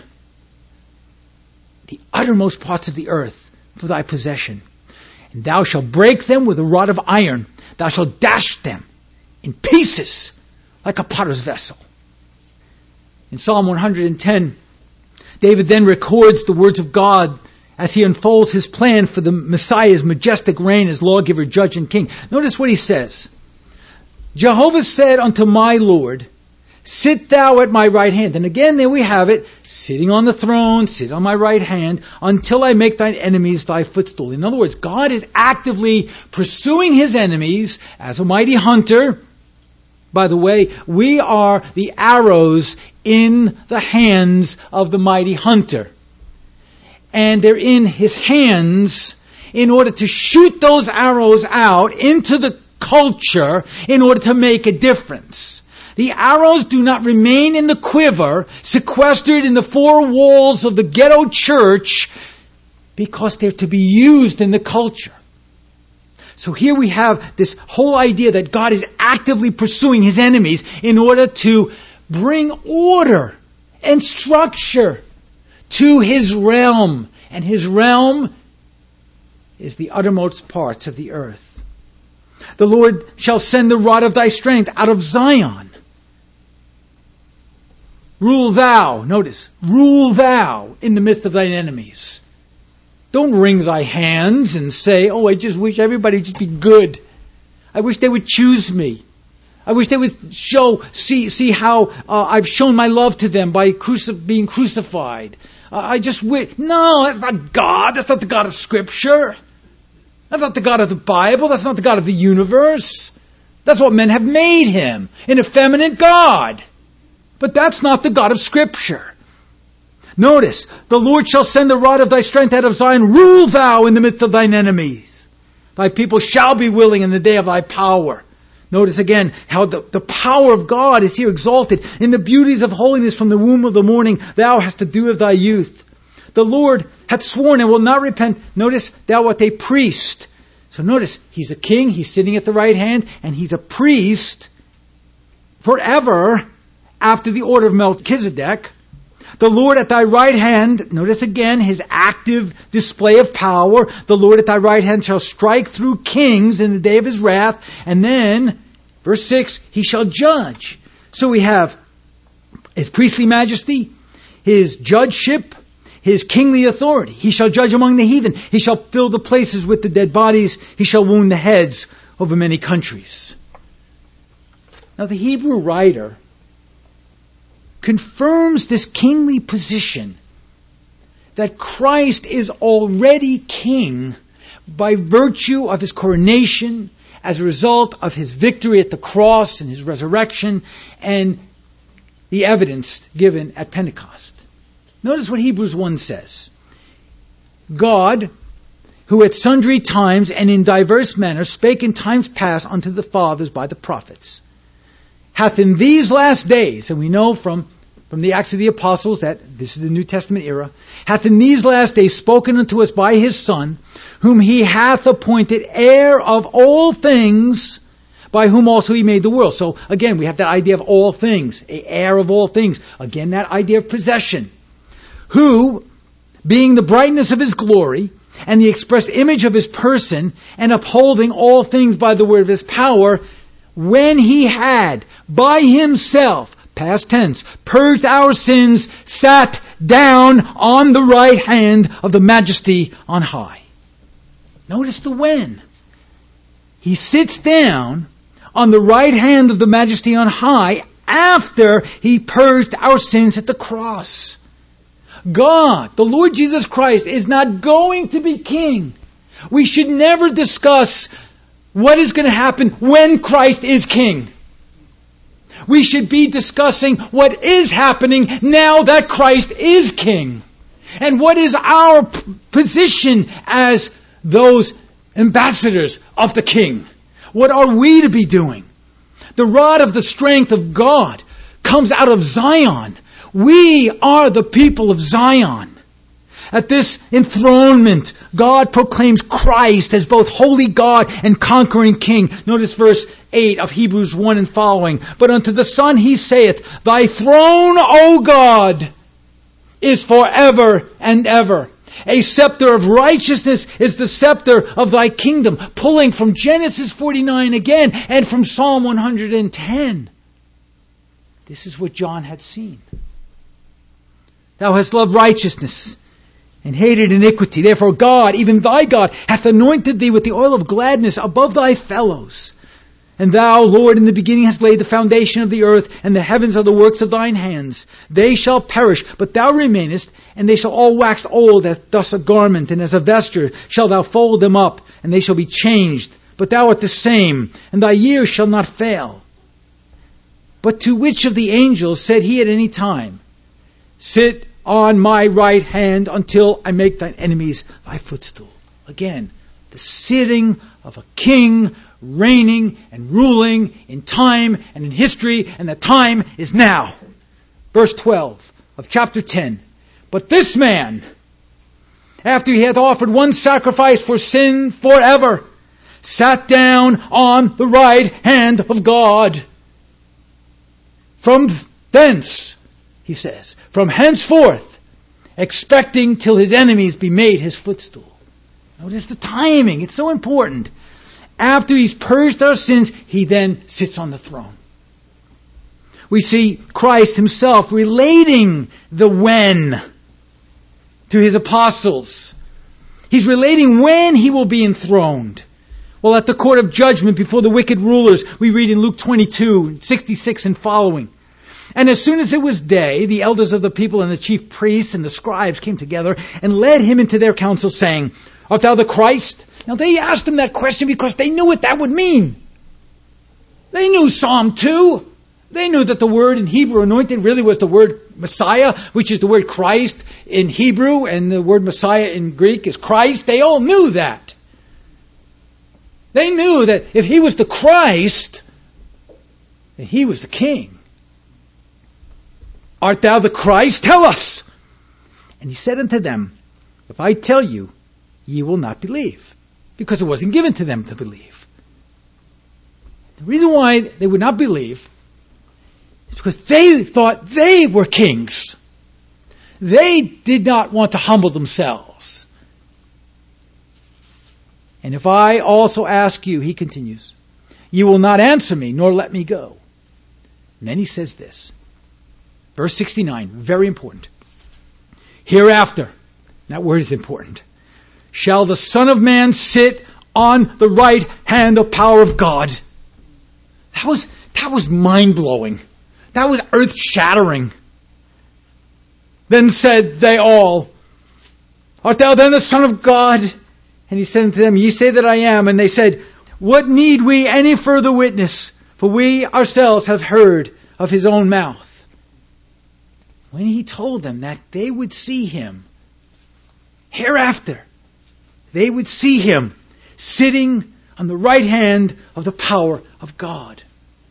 The uttermost parts of the earth for thy possession. And thou shalt break them with a rod of iron. Thou shalt dash them in pieces like a potter's vessel. In Psalm one hundred ten, David then records the words of God as he unfolds his plan for the Messiah's majestic reign as lawgiver, judge, and king. Notice what he says. Jehovah said unto my Lord, Sit thou at my right hand. And again, there we have it, sitting on the throne, sit on my right hand, until I make thine enemies thy footstool. In other words, God is actively pursuing his enemies as a mighty hunter. By the way, we are the arrows in the hands of the mighty hunter. And they're in his hands in order to shoot those arrows out into the culture in order to make a difference. The arrows do not remain in the quiver, sequestered in the four walls of the ghetto church, because they're to be used in the culture. So here we have this whole idea that God is actively pursuing his enemies in order to bring order and structure to his realm. And his realm is the uttermost parts of the earth. The Lord shall send the rod of thy strength out of Zion. Rule thou, notice, rule thou in the midst of thine enemies. Don't wring thy hands and say, oh, I just wish everybody would just be good. I wish they would choose me. I wish they would show, see, see how uh, I've shown my love to them by cruci- being crucified. Uh, I just wish, no, that's not God. That's not the God of Scripture. That's not the God of the Bible. That's not the God of the universe. That's what men have made him, an effeminate God. But that's not the God of Scripture. Notice, the Lord shall send the rod of thy strength out of Zion. Rule thou in the midst of thine enemies. Thy people shall be willing in the day of thy power. Notice again how the, the power of God is here exalted. In the beauties of holiness from the womb of the morning, thou hast the dew of thy youth. The Lord hath sworn and will not repent. Notice, thou art a priest. So notice, he's a king, he's sitting at the right hand, and he's a priest forever after the order of Melchizedek. The Lord at thy right hand, notice again his active display of power. The Lord at thy right hand shall strike through kings in the day of his wrath. And then, verse six, he shall judge. So we have his priestly majesty, his judgeship, his kingly authority. He shall judge among the heathen. He shall fill the places with the dead bodies. He shall wound the heads over many countries. Now the Hebrew writer confirms this kingly position that Christ is already king by virtue of his coronation, as a result of his victory at the cross and his resurrection, and the evidence given at Pentecost. Notice what Hebrews one says. God, who at sundry times and in diverse manners spake in times past unto the fathers by the prophets, hath in these last days, and we know from, from the Acts of the Apostles that this is the New Testament era, hath in these last days spoken unto us by his Son, whom he hath appointed heir of all things, by whom also he made the world. So again, we have that idea of all things, a heir of all things. Again, that idea of possession. Who, being the brightness of his glory, and the express image of his person, and upholding all things by the word of his power, when he had by himself, past tense, purged our sins, sat down on the right hand of the majesty on high. Notice the when. He sits down on the right hand of the majesty on high after he purged our sins at the cross. God, the Lord Jesus Christ, is not going to be king. We should never discuss what is going to happen when Christ is king. We should be discussing what is happening now that Christ is king. And what is our p- position as those ambassadors of the king? What are we to be doing? The rod of the strength of God comes out of Zion. We are the people of Zion. At this enthronement, God proclaims Christ as both holy God and conquering King. Notice verse eight of Hebrews one and following. But unto the Son he saith, Thy throne, O God, is forever and ever. A scepter of righteousness is the scepter of thy kingdom. Pulling from Genesis forty-nine again and from Psalm one hundred ten. This is what John had seen. Thou hast loved righteousness and hated iniquity. Therefore God, even thy God, hath anointed thee with the oil of gladness above thy fellows. And thou, Lord, in the beginning hast laid the foundation of the earth, and the heavens are the works of thine hands. They shall perish, but thou remainest, and they shall all wax old as doth a garment, and as a vesture shalt thou fold them up, and they shall be changed. But thou art the same, and thy years shall not fail. But to which of the angels said he at any time, sit on my right hand until I make thine enemies thy footstool? Again, the sitting of a king, reigning and ruling in time and in history, and the time is now. Verse twelve of chapter ten. But this man, after he hath offered one sacrifice for sin forever, sat down on the right hand of God. From thence, he says, from henceforth, expecting till his enemies be made his footstool. Notice the timing. It's so important. After he's purged our sins, he then sits on the throne. We see Christ himself relating the when to his apostles. He's relating when he will be enthroned. Well, at the court of judgment before the wicked rulers, we read in Luke twenty-two, sixty-six and following. And as soon as it was day, the elders of the people and the chief priests and the scribes came together and led him into their council, saying, art thou the Christ? Now they asked him that question because they knew what that would mean. They knew Psalm two. They knew that the word in Hebrew, anointed, really was the word Messiah, which is the word Christ in Hebrew, and the word Messiah in Greek is Christ. They all knew that. They knew that if he was the Christ, that he was the king. Art thou the Christ? Tell us. And he said unto them, if I tell you, ye will not believe, because it wasn't given to them to believe. The reason why they would not believe is because they thought they were kings. They did not want to humble themselves. And if I also ask you, he continues, you will not answer me, nor let me go. And then he says this, verse sixty-nine, very important. Hereafter, that word is important, shall the Son of Man sit on the right hand of power of God. That was, that was mind-blowing. That was earth-shattering. Then said they all, art thou then the Son of God? And he said unto them, ye say that I am. And they said, what need we any further witness? For we ourselves have heard of his own mouth. When he told them that they would see him hereafter, they would see him sitting on the right hand of the power of God.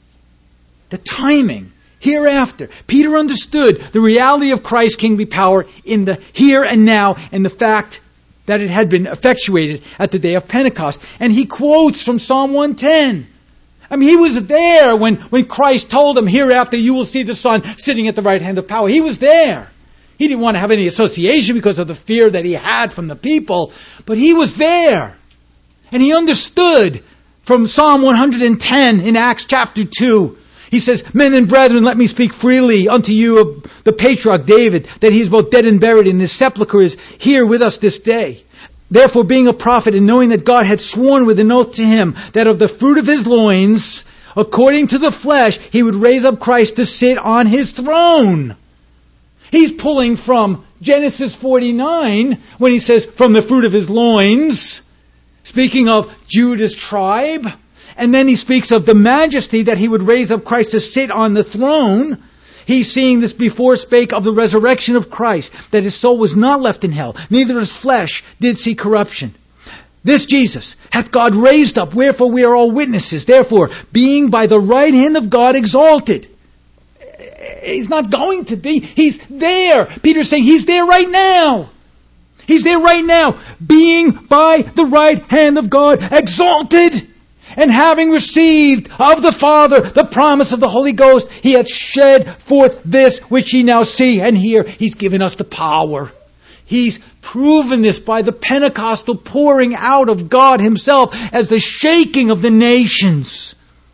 The timing, hereafter. Peter understood the reality of Christ's kingly power in the here and now, and the fact that it had been effectuated at the day of Pentecost. And he quotes from Psalm one ten. I mean, he was there when, when Christ told him, hereafter you will see the Son sitting at the right hand of power. He was there. He didn't want to have any association because of the fear that he had from the people, but he was there. And he understood from Psalm one hundred ten in Acts chapter two. He says, men and brethren, let me speak freely unto you of the patriarch David, that he is both dead and buried, and his sepulchre is here with us this day. Therefore, being a prophet, and knowing that God had sworn with an oath to him, that of the fruit of his loins, according to the flesh, he would raise up Christ to sit on his throne. He's pulling from Genesis forty-nine, when he says, from the fruit of his loins, speaking of Judah's tribe. And then he speaks of the majesty that he would raise up Christ to sit on the throne. He's seeing this before spake of the resurrection of Christ, that his soul was not left in hell, neither his flesh did see corruption. This Jesus hath God raised up, wherefore we are all witnesses. Therefore, being by the right hand of God exalted. He's not going to be. He's there. Peter's saying he's there right now. He's there right now, being by the right hand of God exalted. And having received of the Father the promise of the Holy Ghost, he hath shed forth this which ye now see and hear. He's given us the power. He's proven this by the Pentecostal pouring out of God himself as the shaking of the nations.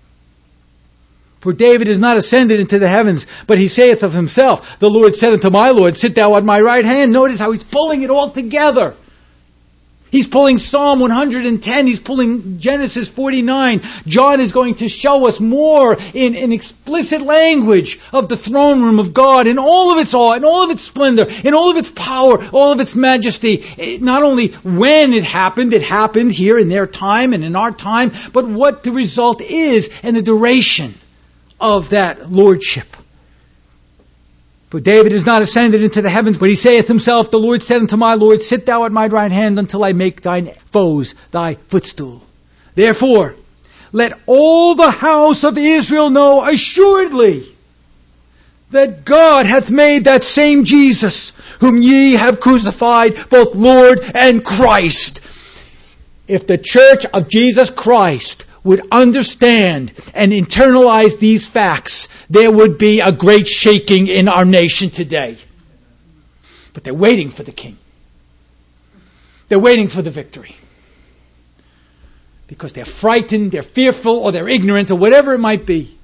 For David is not ascended into the heavens, but he saith of himself, the Lord said unto my Lord, sit thou at my right hand. Notice how he's pulling it all together. He's pulling Psalm one hundred ten. He's pulling Genesis forty-nine. John is going to show us more in, in explicit language of the throne room of God in all of its awe, in all of its splendor, in all of its power, all of its majesty. It, not only when it happened, it happened here in their time and in our time, but what the result is and the duration of that lordship. For David is not ascended into the heavens, but he saith himself, the Lord said unto my Lord, sit thou at my right hand until I make thine foes thy footstool. Therefore, let all the house of Israel know assuredly that God hath made that same Jesus, whom ye have crucified, both Lord and Christ. If the church of Jesus Christ would understand and internalize these facts, there would be a great shaking in our nation today. But they're waiting for the king. They're waiting for the victory. Because they're frightened, they're fearful, or they're ignorant, or whatever it might be.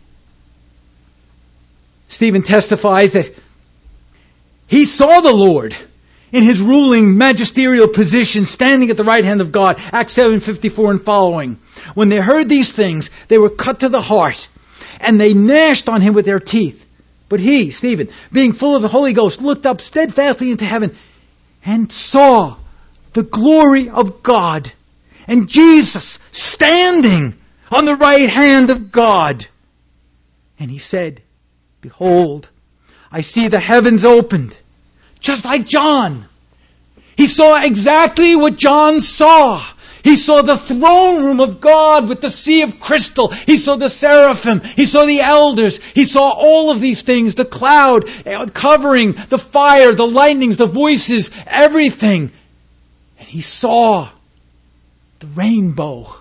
Stephen testifies that he saw the Lord in his ruling magisterial position, standing at the right hand of God. Acts seven fifty-four and following. When they heard these things, they were cut to the heart, and they gnashed on him with their teeth. But he, Stephen, being full of the Holy Ghost, looked up steadfastly into heaven, and saw the glory of God, and Jesus standing on the right hand of God. And he said, behold, I see the heavens opened, just like John. He saw exactly what John saw. He saw the throne room of God with the sea of crystal. He saw the seraphim. He saw the elders. He saw all of these things. The cloud covering, the fire, the lightnings, the voices, everything. And he saw the rainbow.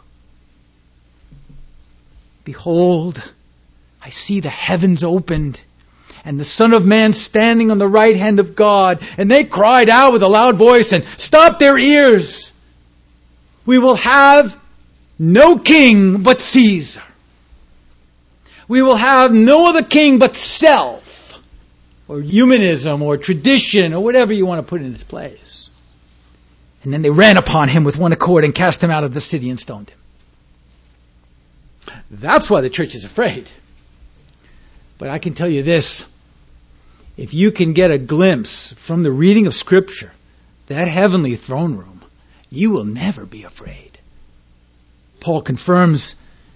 Behold, I see the heavens opened, and the Son of Man standing on the right hand of God. And they cried out with a loud voice and stopped their ears. We will have no king but Caesar. We will have no other king but self, or humanism, or tradition, or whatever you want to put in its place. And then they ran upon him with one accord and cast him out of the city and stoned him. That's why the church is afraid. But I can tell you this, if you can get a glimpse from the reading of Scripture, that heavenly throne room, you will never be afraid. Paul confirms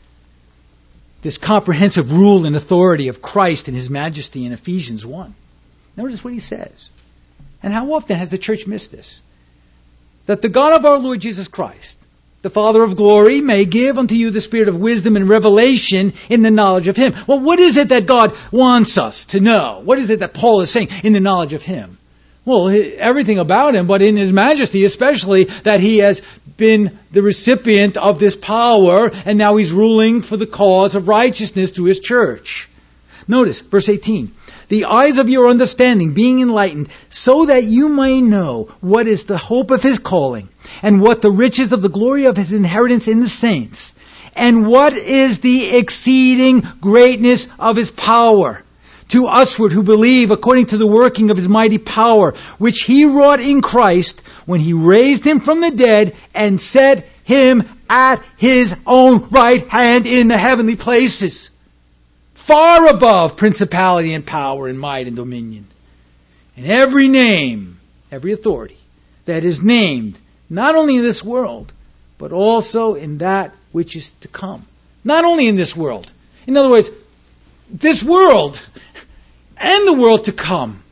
this comprehensive rule and authority of Christ and His majesty in Ephesians one. Notice what he says. And how often has the church missed this? That the God of our Lord Jesus Christ, the Father of glory, may give unto you the spirit of wisdom and revelation in the knowledge of Him. Well, what is it that God wants us to know? What is it that Paul is saying in the knowledge of Him? Well, everything about Him, but in His majesty, especially that He has been the recipient of this power, and now He's ruling for the cause of righteousness through His church. Notice, verse eighteen. The eyes of your understanding being enlightened, so that you may know what is the hope of His calling, and what the riches of the glory of His inheritance in the saints, and what is the exceeding greatness of His power to usward who believe, according to the working of His mighty power, which He wrought in Christ when He raised Him from the dead and set Him at His own right hand in the heavenly places, far above principality and power and might and dominion, and every name, every authority that is named, not only in this world, but also in that which is to come. Not only in this world. In other words, this world and the world to come.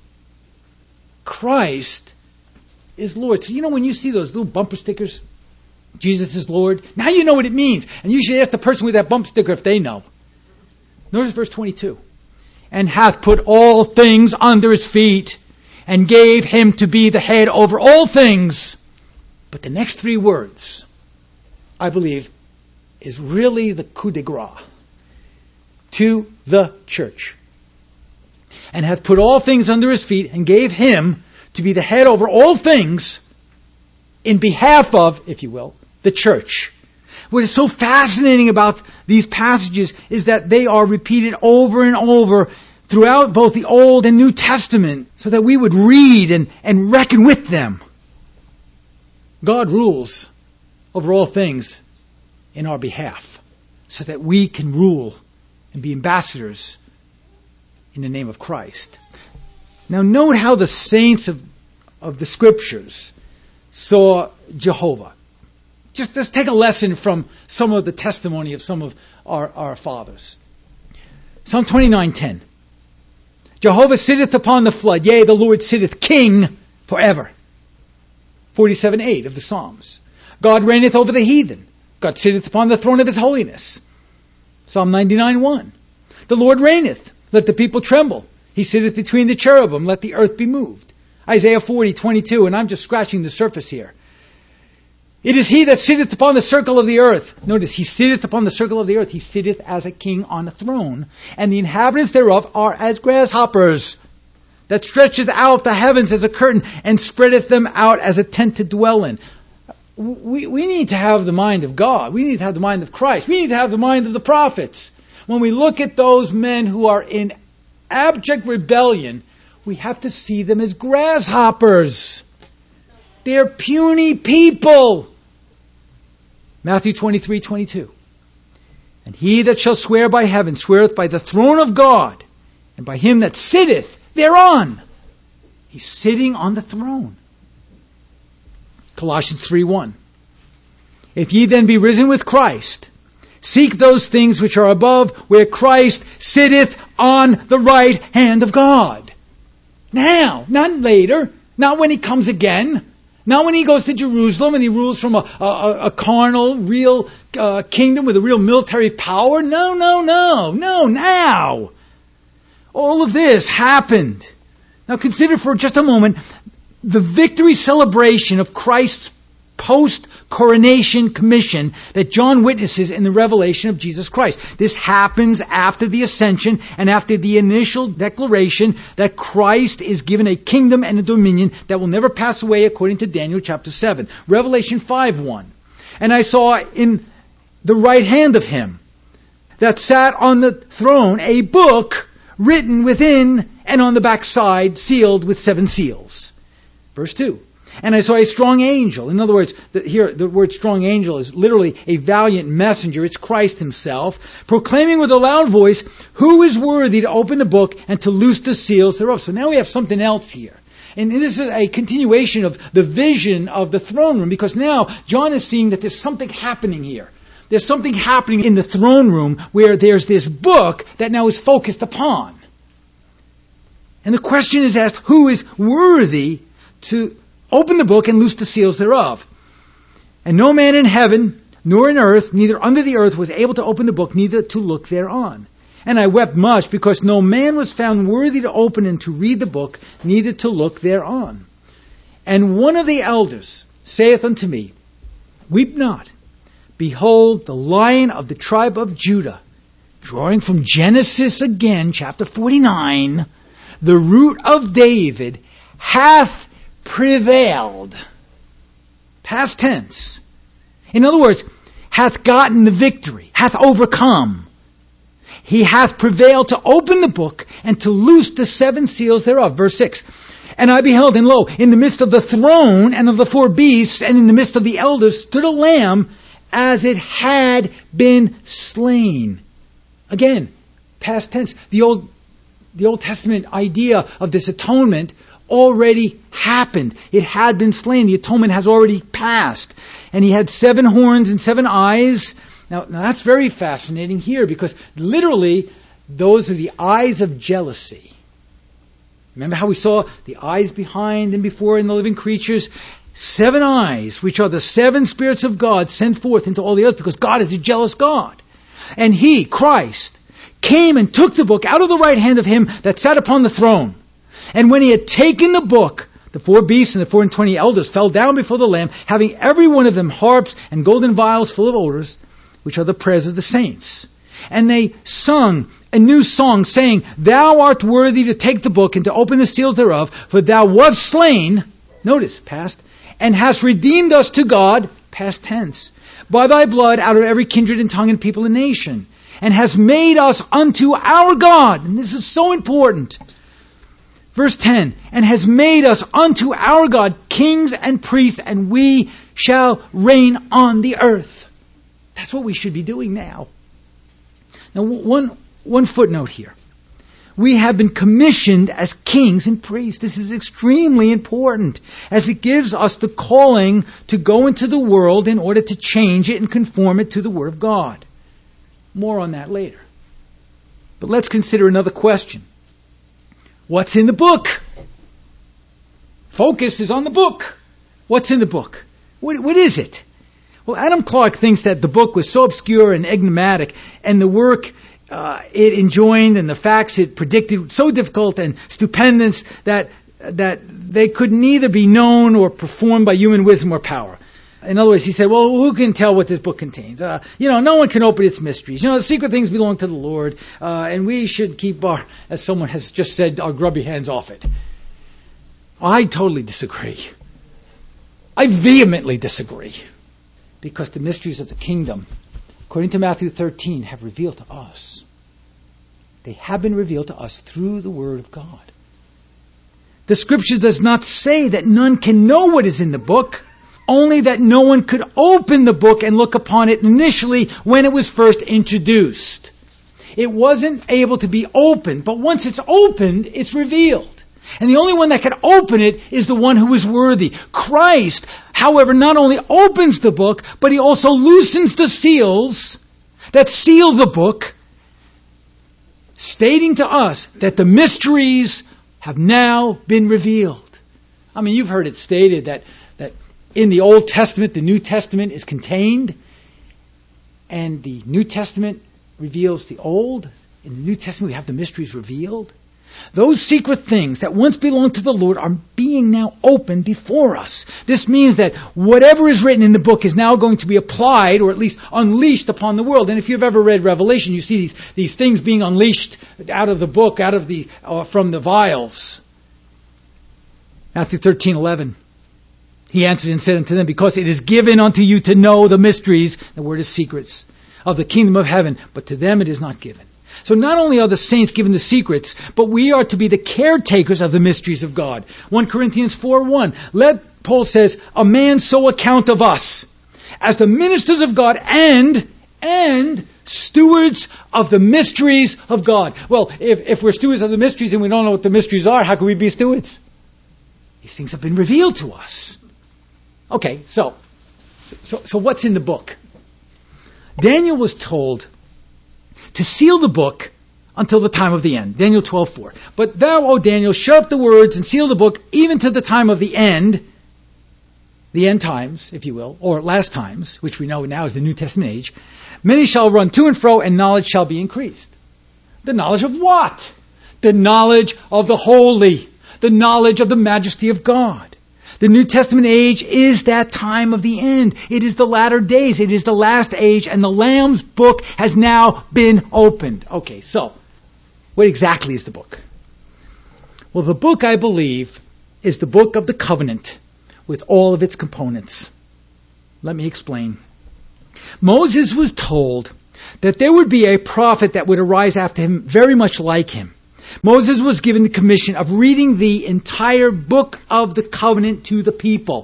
Christ is Lord. So you know when you see those little bumper stickers, Jesus is Lord, now you know what it means. And you should ask the person with that bumper sticker if they know. Notice verse twenty-two. And hath put all things under His feet, and gave Him to be the head over all things. But the next three words, I believe, is really the coup de grace to the church. And hath put all things under His feet, and gave Him to be the head over all things in behalf of, if you will, the church. What is so fascinating about these passages is that they are repeated over and over throughout both the Old and New Testament, so that we would read and, and reckon with them. God rules over all things in our behalf, so that we can rule and be ambassadors in the name of Christ. Now note how the saints of, of the Scriptures saw Jehovah. Just, just take a lesson from some of the testimony of some of our, our fathers. Psalm twenty-nine ten. Jehovah sitteth upon the flood, yea, the Lord sitteth king forever. forty-seven eight of the Psalms. God reigneth over the heathen. God sitteth upon the throne of his holiness. Psalm ninety-nine one. The Lord reigneth, let the people tremble. He sitteth between the cherubim, let the earth be moved. Isaiah forty twenty-two, and I'm just scratching the surface here. It is he that sitteth upon the circle of the earth. Notice, he sitteth upon the circle of the earth. He sitteth as a king on a throne. And the inhabitants thereof are as grasshoppers, that stretcheth out the heavens as a curtain, and spreadeth them out as a tent to dwell in. We, we need to have the mind of God. We need to have the mind of Christ. We need to have the mind of the prophets. When we look at those men who are in abject rebellion, we have to see them as grasshoppers. They're puny people. Matthew twenty-three twenty-two. And he that shall swear by heaven sweareth by the throne of God, and by him that sitteth thereon. He's sitting on the throne. Colossians three one. If ye then be risen with Christ, seek those things which are above, where Christ sitteth on the right hand of God. Now, not later, not when he comes again, not when he goes to Jerusalem and he rules from a, a, a carnal, real uh, kingdom with a real military power. No, no, no, no, now. All of this happened. Now consider for just a moment the victory celebration of Christ's post-coronation commission that John witnesses in the revelation of Jesus Christ. This happens after the ascension and after the initial declaration that Christ is given a kingdom and a dominion that will never pass away, according to Daniel chapter seven. Revelation five one. And I saw in the right hand of him that sat on the throne a book written within and on the backside, sealed with seven seals. Verse two. And I saw a strong angel. In other words, the, here the word strong angel is literally a valiant messenger. It's Christ himself, proclaiming with a loud voice, who is worthy to open the book and to loose the seals thereof. So now we have something else here. And this is a continuation of the vision of the throne room, because now John is seeing that there's something happening here. There's something happening in the throne room where there's this book that now is focused upon. And the question is asked, who is worthy to open the book and loose the seals thereof? And no man in heaven, nor in earth, neither under the earth, was able to open the book, neither to look thereon. And I wept much, because no man was found worthy to open and to read the book, neither to look thereon. And one of the elders saith unto me, weep not. Behold, the Lion of the tribe of Judah, drawing from Genesis again, chapter forty-nine, the root of David, hath prevailed. Past tense. In other words, hath gotten the victory, hath overcome. He hath prevailed to open the book and to loose the seven seals thereof. Verse six. And I beheld, and lo, in the midst of the throne and of the four beasts, and in the midst of the elders, stood a lamb as it had been slain. Again, past tense. The Old, the Old Testament idea of this atonement already happened. It had been slain. The atonement has already passed. And he had seven horns and seven eyes. Now, now that's very fascinating here, because literally those are the eyes of jealousy. Remember how we saw the eyes behind and before in the living creatures? Seven eyes, which are the seven spirits of God sent forth into all the earth, because God is a jealous God. And he, Christ, came and took the book out of the right hand of him that sat upon the throne. And when he had taken the book, the four beasts and the four and twenty elders fell down before the Lamb, having every one of them harps and golden vials full of odors, which are the prayers of the saints. And they sung a new song, saying, Thou art worthy to take the book and to open the seals thereof, for thou wast slain, notice, past, and hast redeemed us to God, past tense, by thy blood out of every kindred and tongue and people and nation, and hast made us unto our God. And this is so important. Verse ten, and has made us unto our God kings and priests, and we shall reign on the earth. That's what we should be doing now. Now, one, one footnote here. We have been commissioned as kings and priests. This is extremely important, as it gives us the calling to go into the world in order to change it and conform it to the Word of God. More on that later. But let's consider another question. What's in the book? Focus is on the book. What's in the book? What, what is it? Well, Adam Clarke thinks that the book was so obscure and enigmatic, and the work uh, it enjoined and the facts it predicted so difficult and stupendous that that they could neither be known or performed by human wisdom or power. In other words, he said, well, who can tell what this book contains? Uh, you know, no one can open its mysteries. You know, the secret things belong to the Lord, uh, and we should keep our, as someone has just said, our grubby hands off it. I totally disagree. I vehemently disagree. Because the mysteries of the kingdom, according to Matthew thirteen, have revealed to us. They have been revealed to us through the Word of God. The Scripture does not say that none can know what is in the book, only that no one could open the book and look upon it initially when it was first introduced. It wasn't able to be opened, but once it's opened, it's revealed. And the only one that can open it is the one who is worthy. Christ, however, not only opens the book, but he also loosens the seals that seal the book, stating to us that the mysteries have now been revealed. I mean, you've heard it stated that, that in the Old Testament, the New Testament is contained, and the New Testament reveals the Old. In the New Testament, we have the mysteries revealed. Those secret things that once belonged to the Lord are being now opened before us. This means that whatever is written in the book is now going to be applied, or at least unleashed upon the world. And if you've ever read Revelation, you see these, these things being unleashed out of the book, out of the, uh, from the vials. Matthew thirteen eleven. He answered and said unto them, because it is given unto you to know the mysteries, the word is secrets, of the kingdom of heaven, but to them it is not given. So not only are the saints given the secrets, but we are to be the caretakers of the mysteries of God. First Corinthians four one. Let, Paul says, a man so account of us as the ministers of God and, and stewards of the mysteries of God. Well, if, if we're stewards of the mysteries and we don't know what the mysteries are, how can we be stewards? These things have been revealed to us. Okay, so, so, so what's in the book? Daniel was told to seal the book until the time of the end. Daniel twelve four. But thou, O Daniel, shut up the words and seal the book even to the time of the end, the end times, if you will, or last times, which we know now is the New Testament age. Many shall run to and fro, and knowledge shall be increased. The knowledge of what? The knowledge of the holy. The knowledge of the majesty of God. The New Testament age is that time of the end. It is the latter days. It is the last age, and the Lamb's book has now been opened. Okay, so what exactly is the book? Well, the book, I believe, is the book of the covenant with all of its components. Let me explain. Moses was told that there would be a prophet that would arise after him very much like him. Moses was given the commission of reading the entire book of the covenant to the people.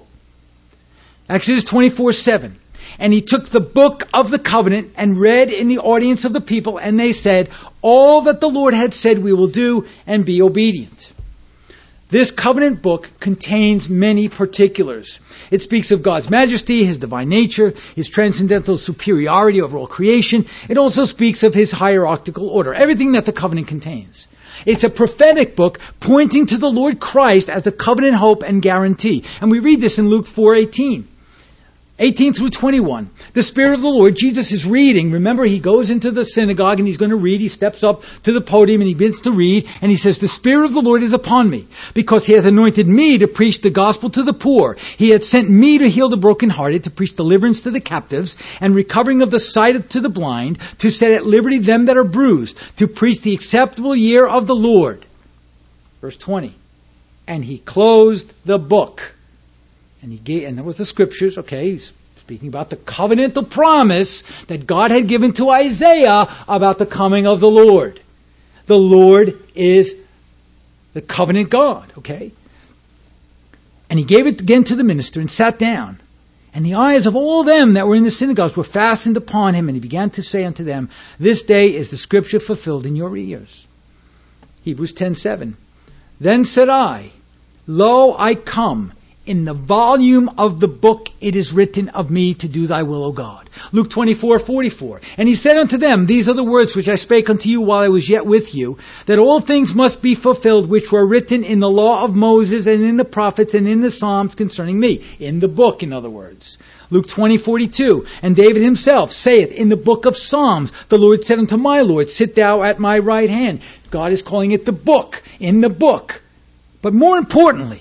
Exodus twenty-four seven. And he took the book of the covenant and read in the audience of the people, and they said, all that the Lord had said we will do, and be obedient. This covenant book contains many particulars. It speaks of God's majesty, His divine nature, His transcendental superiority over all creation. It also speaks of His hierarchical order, everything that the covenant contains. It's a prophetic book pointing to the Lord Christ as the covenant hope and guarantee. And we read this in Luke four eighteen. eighteen through twenty-one. The Spirit of the Lord, Jesus is reading. Remember, he goes into the synagogue and he's going to read. He steps up to the podium and he begins to read. And he says, the Spirit of the Lord is upon me, because he hath anointed me to preach the gospel to the poor. He hath sent me to heal the brokenhearted, to preach deliverance to the captives, and recovering of the sight to the blind, to set at liberty them that are bruised, to preach the acceptable year of the Lord. Verse twenty. And he closed the book. And he gave, and that was the scriptures, okay, he's speaking about the covenantal promise that God had given to Isaiah about the coming of the Lord. The Lord is the covenant God, okay? And he gave it again to the minister and sat down. And the eyes of all them that were in the synagogues were fastened upon him, and he began to say unto them, This day is the scripture fulfilled in your ears. Hebrews ten seven. Then said I, Lo, I come. In the volume of the book it is written of me to do thy will, O God. Luke twenty-four forty-four. And he said unto them, These are the words which I spake unto you while I was yet with you, that all things must be fulfilled which were written in the law of Moses and in the prophets and in the Psalms concerning me. In the book, in other words. Luke twenty forty-two. And David himself saith in the book of Psalms, The Lord said unto my Lord, Sit thou at my right hand. God is calling it the book, in the book. But more importantly,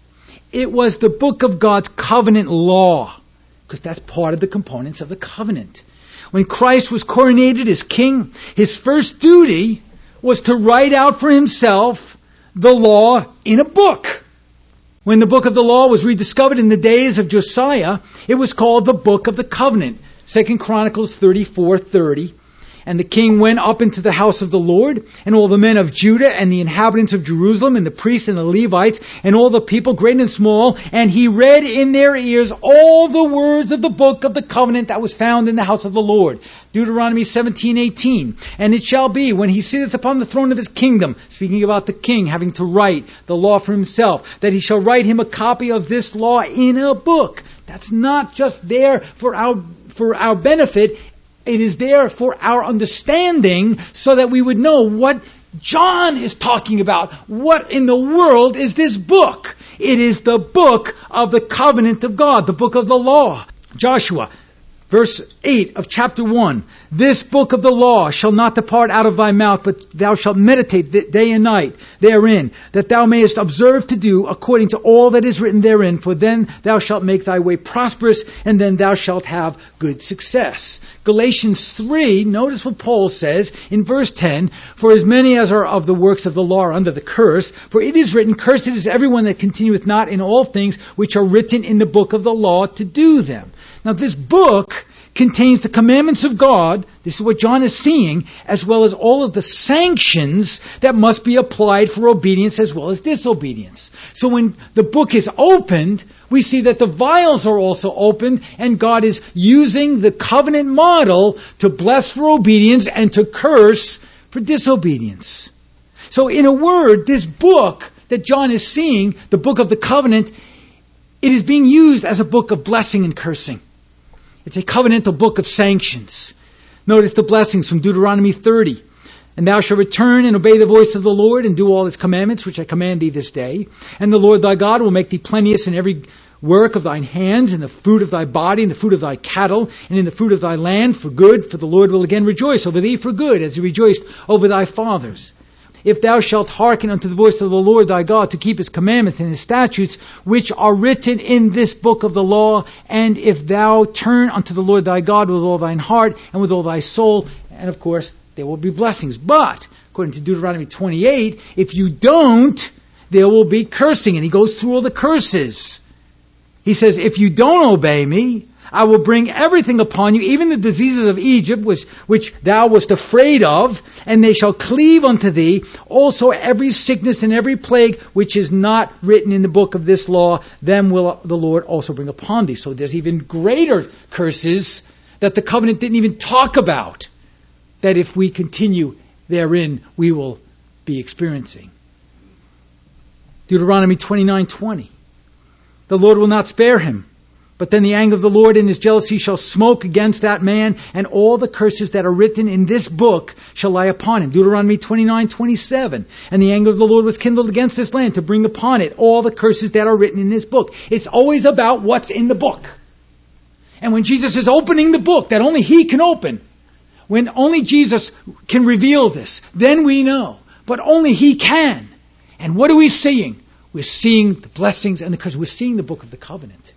it was the book of God's covenant law, because that's part of the components of the covenant. When Christ was coronated as king, his first duty was to write out for himself the law in a book. When the book of the law was rediscovered in the days of Josiah, it was called the book of the covenant. Second Chronicles thirty-four thirty. And the king went up into the house of the Lord, and all the men of Judah, and the inhabitants of Jerusalem, and the priests and the Levites, and all the people, great and small, and he read in their ears all the words of the book of the covenant that was found in the house of the Lord. Deuteronomy seventeen eighteen. And it shall be, when he sitteth upon the throne of his kingdom, speaking about the king having to write the law for himself, that he shall write him a copy of this law in a book. That's not just there for our, for our benefit. It is there for our understanding so that we would know what John is talking about. What in the world is this book? It is the book of the covenant of God, the book of the law. Joshua, verse eight of chapter one. This book of the law shall not depart out of thy mouth, but thou shalt meditate day and night therein, that thou mayest observe to do according to all that is written therein, for then thou shalt make thy way prosperous, and then thou shalt have good success. Galatians three, notice what Paul says in verse ten, For as many as are of the works of the law are under the curse, for it is written, Cursed is everyone that continueth not in all things which are written in the book of the law to do them. Now this book contains the commandments of God, this is what John is seeing, as well as all of the sanctions that must be applied for obedience as well as disobedience. So when the book is opened, we see that the vials are also opened, and God is using the covenant model to bless for obedience and to curse for disobedience. So in a word, this book that John is seeing, the book of the covenant, it is being used as a book of blessing and cursing. It's a covenantal book of sanctions. Notice the blessings from Deuteronomy thirty. And thou shalt return and obey the voice of the Lord and do all his commandments, which I command thee this day. And the Lord thy God will make thee plenteous in every work of thine hands, in the fruit of thy body, in the fruit of thy cattle, and in the fruit of thy land for good. For the Lord will again rejoice over thee for good, as he rejoiced over thy fathers. If thou shalt hearken unto the voice of the Lord thy God to keep his commandments and his statutes, which are written in this book of the law, and if thou turn unto the Lord thy God with all thine heart and with all thy soul, and of course, there will be blessings. But, according to Deuteronomy twenty-eight, if you don't, there will be cursing. And he goes through all the curses. He says, if you don't obey me, I will bring everything upon you, even the diseases of Egypt, which, which thou wast afraid of, and they shall cleave unto thee. Also every sickness and every plague which is not written in the book of this law, them will the Lord also bring upon thee. So there's even greater curses that the covenant didn't even talk about, that if we continue therein, we will be experiencing. Deuteronomy twenty-nine twenty. The Lord will not spare him. But then the anger of the Lord in his jealousy shall smoke against that man, and all the curses that are written in this book shall lie upon him. Deuteronomy twenty-nine twenty-seven. And the anger of the Lord was kindled against this land to bring upon it all the curses that are written in this book. It's always about what's in the book. And when Jesus is opening the book that only he can open, when only Jesus can reveal this, then we know. But only he can. And what are we seeing? We're seeing the blessings and the curses. We're seeing the book of the covenant.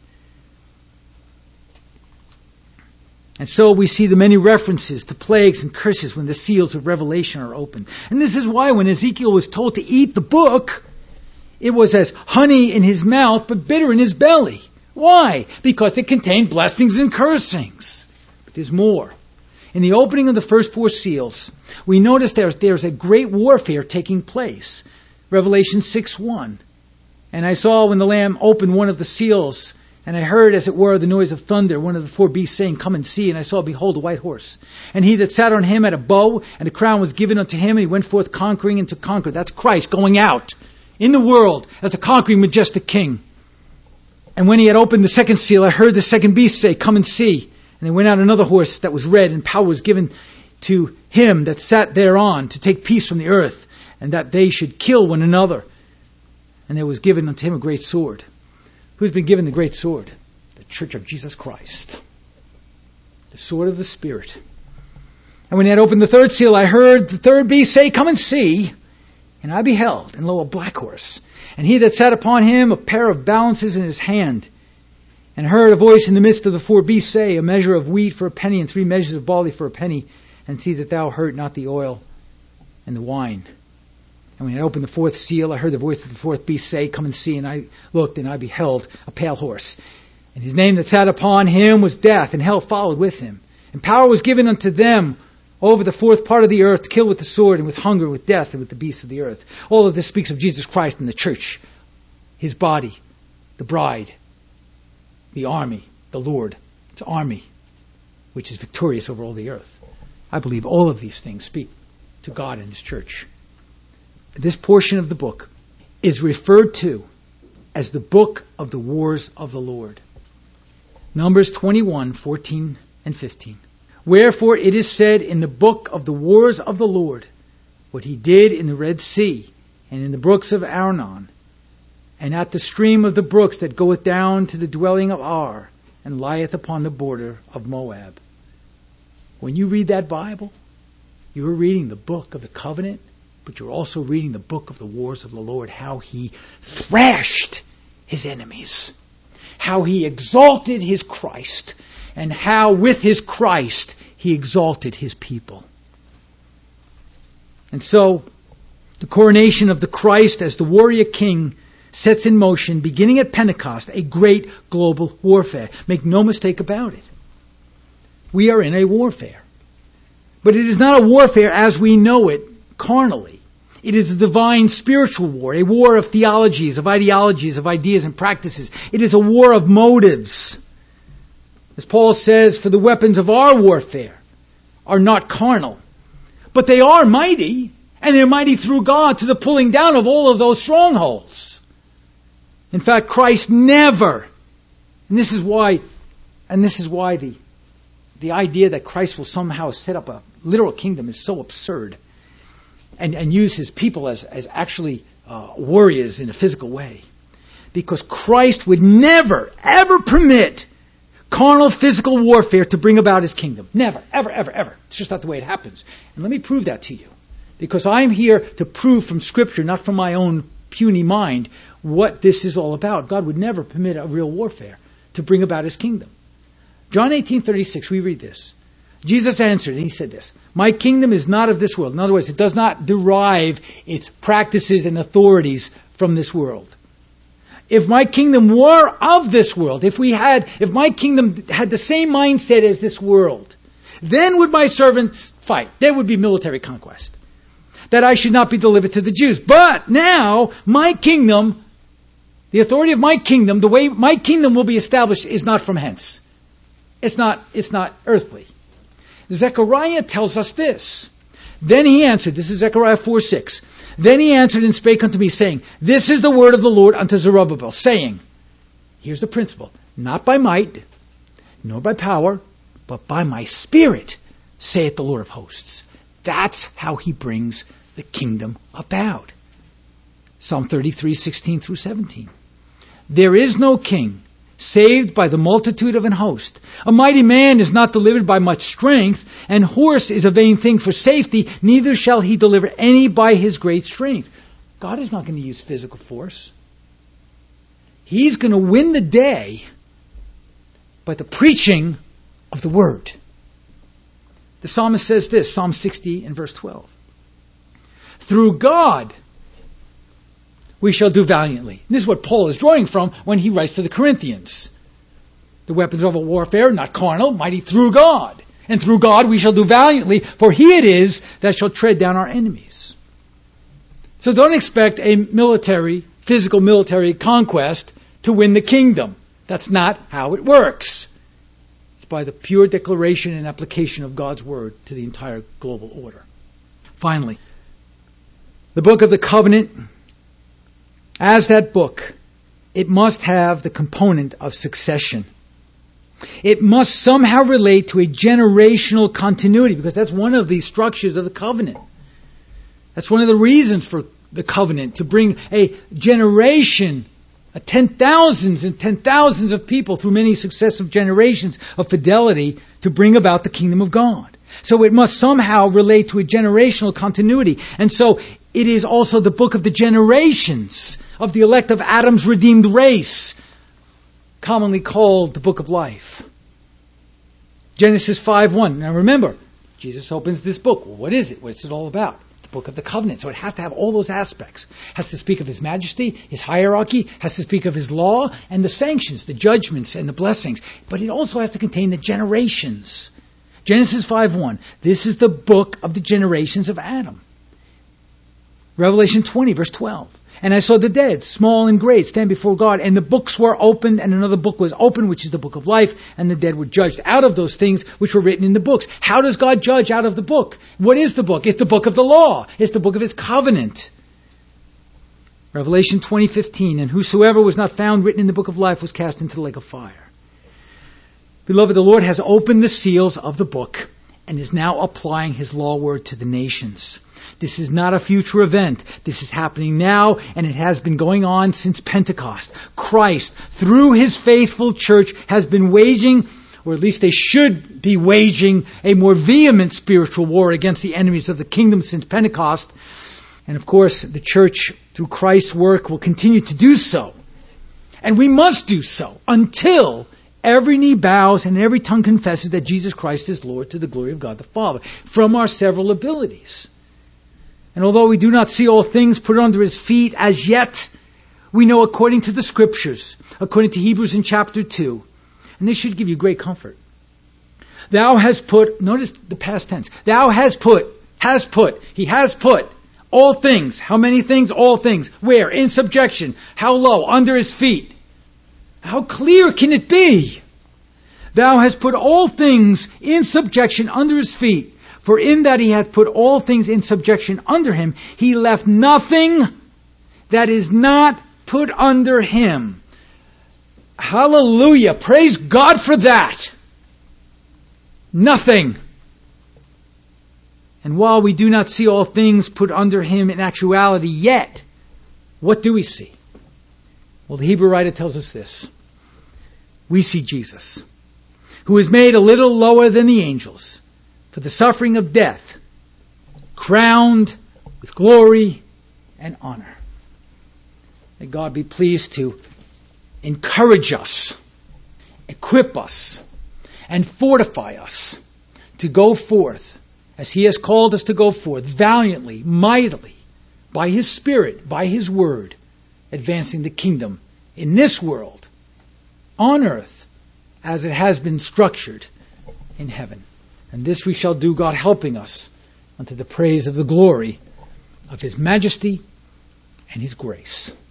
And so we see the many references to plagues and curses when the seals of Revelation are opened. And this is why when Ezekiel was told to eat the book, it was as honey in his mouth, but bitter in his belly. Why? Because it contained blessings and cursings. But there's more. In the opening of the first four seals, we notice there's, there's a great warfare taking place. Revelation six one. And I saw when the Lamb opened one of the seals, And I heard, as it were, the noise of thunder, one of the four beasts saying, Come and see. And I saw, behold, a white horse. And he that sat on him had a bow, and a crown was given unto him, and he went forth conquering and to conquer. That's Christ going out in the world as the conquering majestic king. And when he had opened the second seal, I heard the second beast say, Come and see. And there went out another horse that was red, and power was given to him that sat thereon to take peace from the earth, and that they should kill one another. And there was given unto him a great sword. Who's been given the great sword? The Church of Jesus Christ. The sword of the Spirit. And when he had opened the third seal, I heard the third beast say, Come and see. And I beheld, and lo, a black horse. And he that sat upon him, a pair of balances in his hand. And heard a voice in the midst of the four beasts say, A measure of wheat for a penny, and three measures of barley for a penny. And see that thou hurt not the oil and the wine. And when I opened the fourth seal, I heard the voice of the fourth beast say, Come and see. And I looked, and I beheld a pale horse. And his name that sat upon him was Death, and hell followed with him. And power was given unto them over the fourth part of the earth to kill with the sword, and with hunger, with death, and with the beasts of the earth. All of this speaks of Jesus Christ and the church, his body, the bride, the army, the Lord. It's army, which is victorious over all the earth. I believe all of these things speak to God and his church. This portion of the book is referred to as the book of the wars of the Lord. Numbers twenty-one, fourteen and fifteen. Wherefore it is said in the book of the wars of the Lord, what he did in the Red Sea, and in the brooks of Arnon, and at the stream of the brooks that goeth down to the dwelling of Ar, and lieth upon the border of Moab. When you read that Bible, you're reading the book of the covenant, but you're also reading the book of the wars of the Lord, how he thrashed his enemies, how he exalted his Christ, and how with his Christ he exalted his people. And so, the coronation of the Christ as the warrior king sets in motion, beginning at Pentecost, a great global warfare. Make no mistake about it. We are in a warfare. But it is not a warfare as we know it carnally. It is a divine spiritual war, a war of theologies, of ideologies, of ideas and practices. It is a war of motives. As Paul says, for the weapons of our warfare are not carnal, but they are mighty, and they're mighty through God to the pulling down of all of those strongholds. In fact, Christ never, and this is why, and this is why the, the idea that Christ will somehow set up a literal kingdom is so absurd. And, and use his people as, as actually uh, warriors in a physical way. Because Christ would never, ever permit carnal physical warfare to bring about his kingdom. Never, ever, ever, ever. It's just not the way it happens. And let me prove that to you. Because I'm here to prove from Scripture, not from my own puny mind, what this is all about. God would never permit a real warfare to bring about his kingdom. John eighteen thirty-six, we read this. Jesus answered, and he said this, My kingdom is not of this world. In other words, it does not derive its practices and authorities from this world. If my kingdom were of this world, if we had, if my kingdom had the same mindset as this world, then would my servants fight. There would be military conquest. That I should not be delivered to the Jews. But now, my kingdom, the authority of my kingdom, the way my kingdom will be established is not from hence. It's not, it's not earthly. Zechariah tells us this. Then he answered, this is Zechariah four six. Then he answered and spake unto me, saying, This is the word of the Lord unto Zerubbabel, saying, here's the principle, not by might, nor by power, but by my Spirit, saith the Lord of hosts. That's how he brings the kingdom about. Psalm thirty-three, sixteen through seventeen. There is no king saved by the multitude of an host. A mighty man is not delivered by much strength, and horse is a vain thing for safety, neither shall he deliver any by his great strength. God is not going to use physical force. He's going to win the day by the preaching of the word. The psalmist says this, Psalm sixty and verse twelve. Through God we shall do valiantly. And this is what Paul is drawing from when he writes to the Corinthians. The weapons of our warfare, not carnal, mighty through God. And through God we shall do valiantly, for he it is that shall tread down our enemies. So don't expect a military, physical military conquest to win the kingdom. That's not how it works. It's by the pure declaration and application of God's word to the entire global order. Finally, the book of the covenant, as that book, it must have the component of succession. It must somehow relate to a generational continuity, because that's one of the structures of the covenant. That's one of the reasons for the covenant, to bring a generation, a ten thousands and ten thousands of people through many successive generations of fidelity to bring about the kingdom of God. So it must somehow relate to a generational continuity. And so it is also the book of the generations of the elect of Adam's redeemed race, commonly called the book of life. Genesis five one. Now remember, Jesus opens this book. Well, what is it? What's it all about? The book of the covenant. So it has to have all those aspects. It has to speak of his majesty, his hierarchy, has to speak of his law and the sanctions, the judgments and the blessings. But it also has to contain the generations. Genesis five one. This is the book of the generations of Adam. Revelation twenty, verse twelve. And I saw the dead, small and great, stand before God, and the books were opened, and another book was opened, which is the book of life, and the dead were judged out of those things which were written in the books. How does God judge out of the book? What is the book? It's the book of the law. It's the book of his covenant. Revelation twenty fifteen. And whosoever was not found written in the book of life was cast into the lake of fire. Beloved, the Lord has opened the seals of the book and is now applying his law word to the nations. This is not a future event. This is happening now, and it has been going on since Pentecost. Christ, through his faithful church, has been waging, or at least they should be waging, a more vehement spiritual war against the enemies of the kingdom since Pentecost. And of course, the church, through Christ's work, will continue to do so. And we must do so until every knee bows and every tongue confesses that Jesus Christ is Lord, to the glory of God the Father, from our several abilities. And although we do not see all things put under his feet as yet, we know according to the Scriptures, according to Hebrews in chapter two, and this should give you great comfort. Thou hast put, notice the past tense, thou has put, has put, he has put all things. How many things? All things. Where? In subjection. How low? Under his feet. How clear can it be? Thou hast put all things in subjection under his feet. For in that he hath put all things in subjection under him, he left nothing that is not put under him. Hallelujah. Praise God for that. Nothing. And while we do not see all things put under him in actuality yet, what do we see? Well, the Hebrew writer tells us this. We see Jesus, who is made a little lower than the angels, for the suffering of death, crowned with glory and honor. May God be pleased to encourage us, equip us, and fortify us to go forth as he has called us to go forth, valiantly, mightily, by his Spirit, by his word, advancing the kingdom in this world, on earth, as it has been structured in heaven. And this we shall do, God helping us, unto the praise of the glory of his majesty and his grace.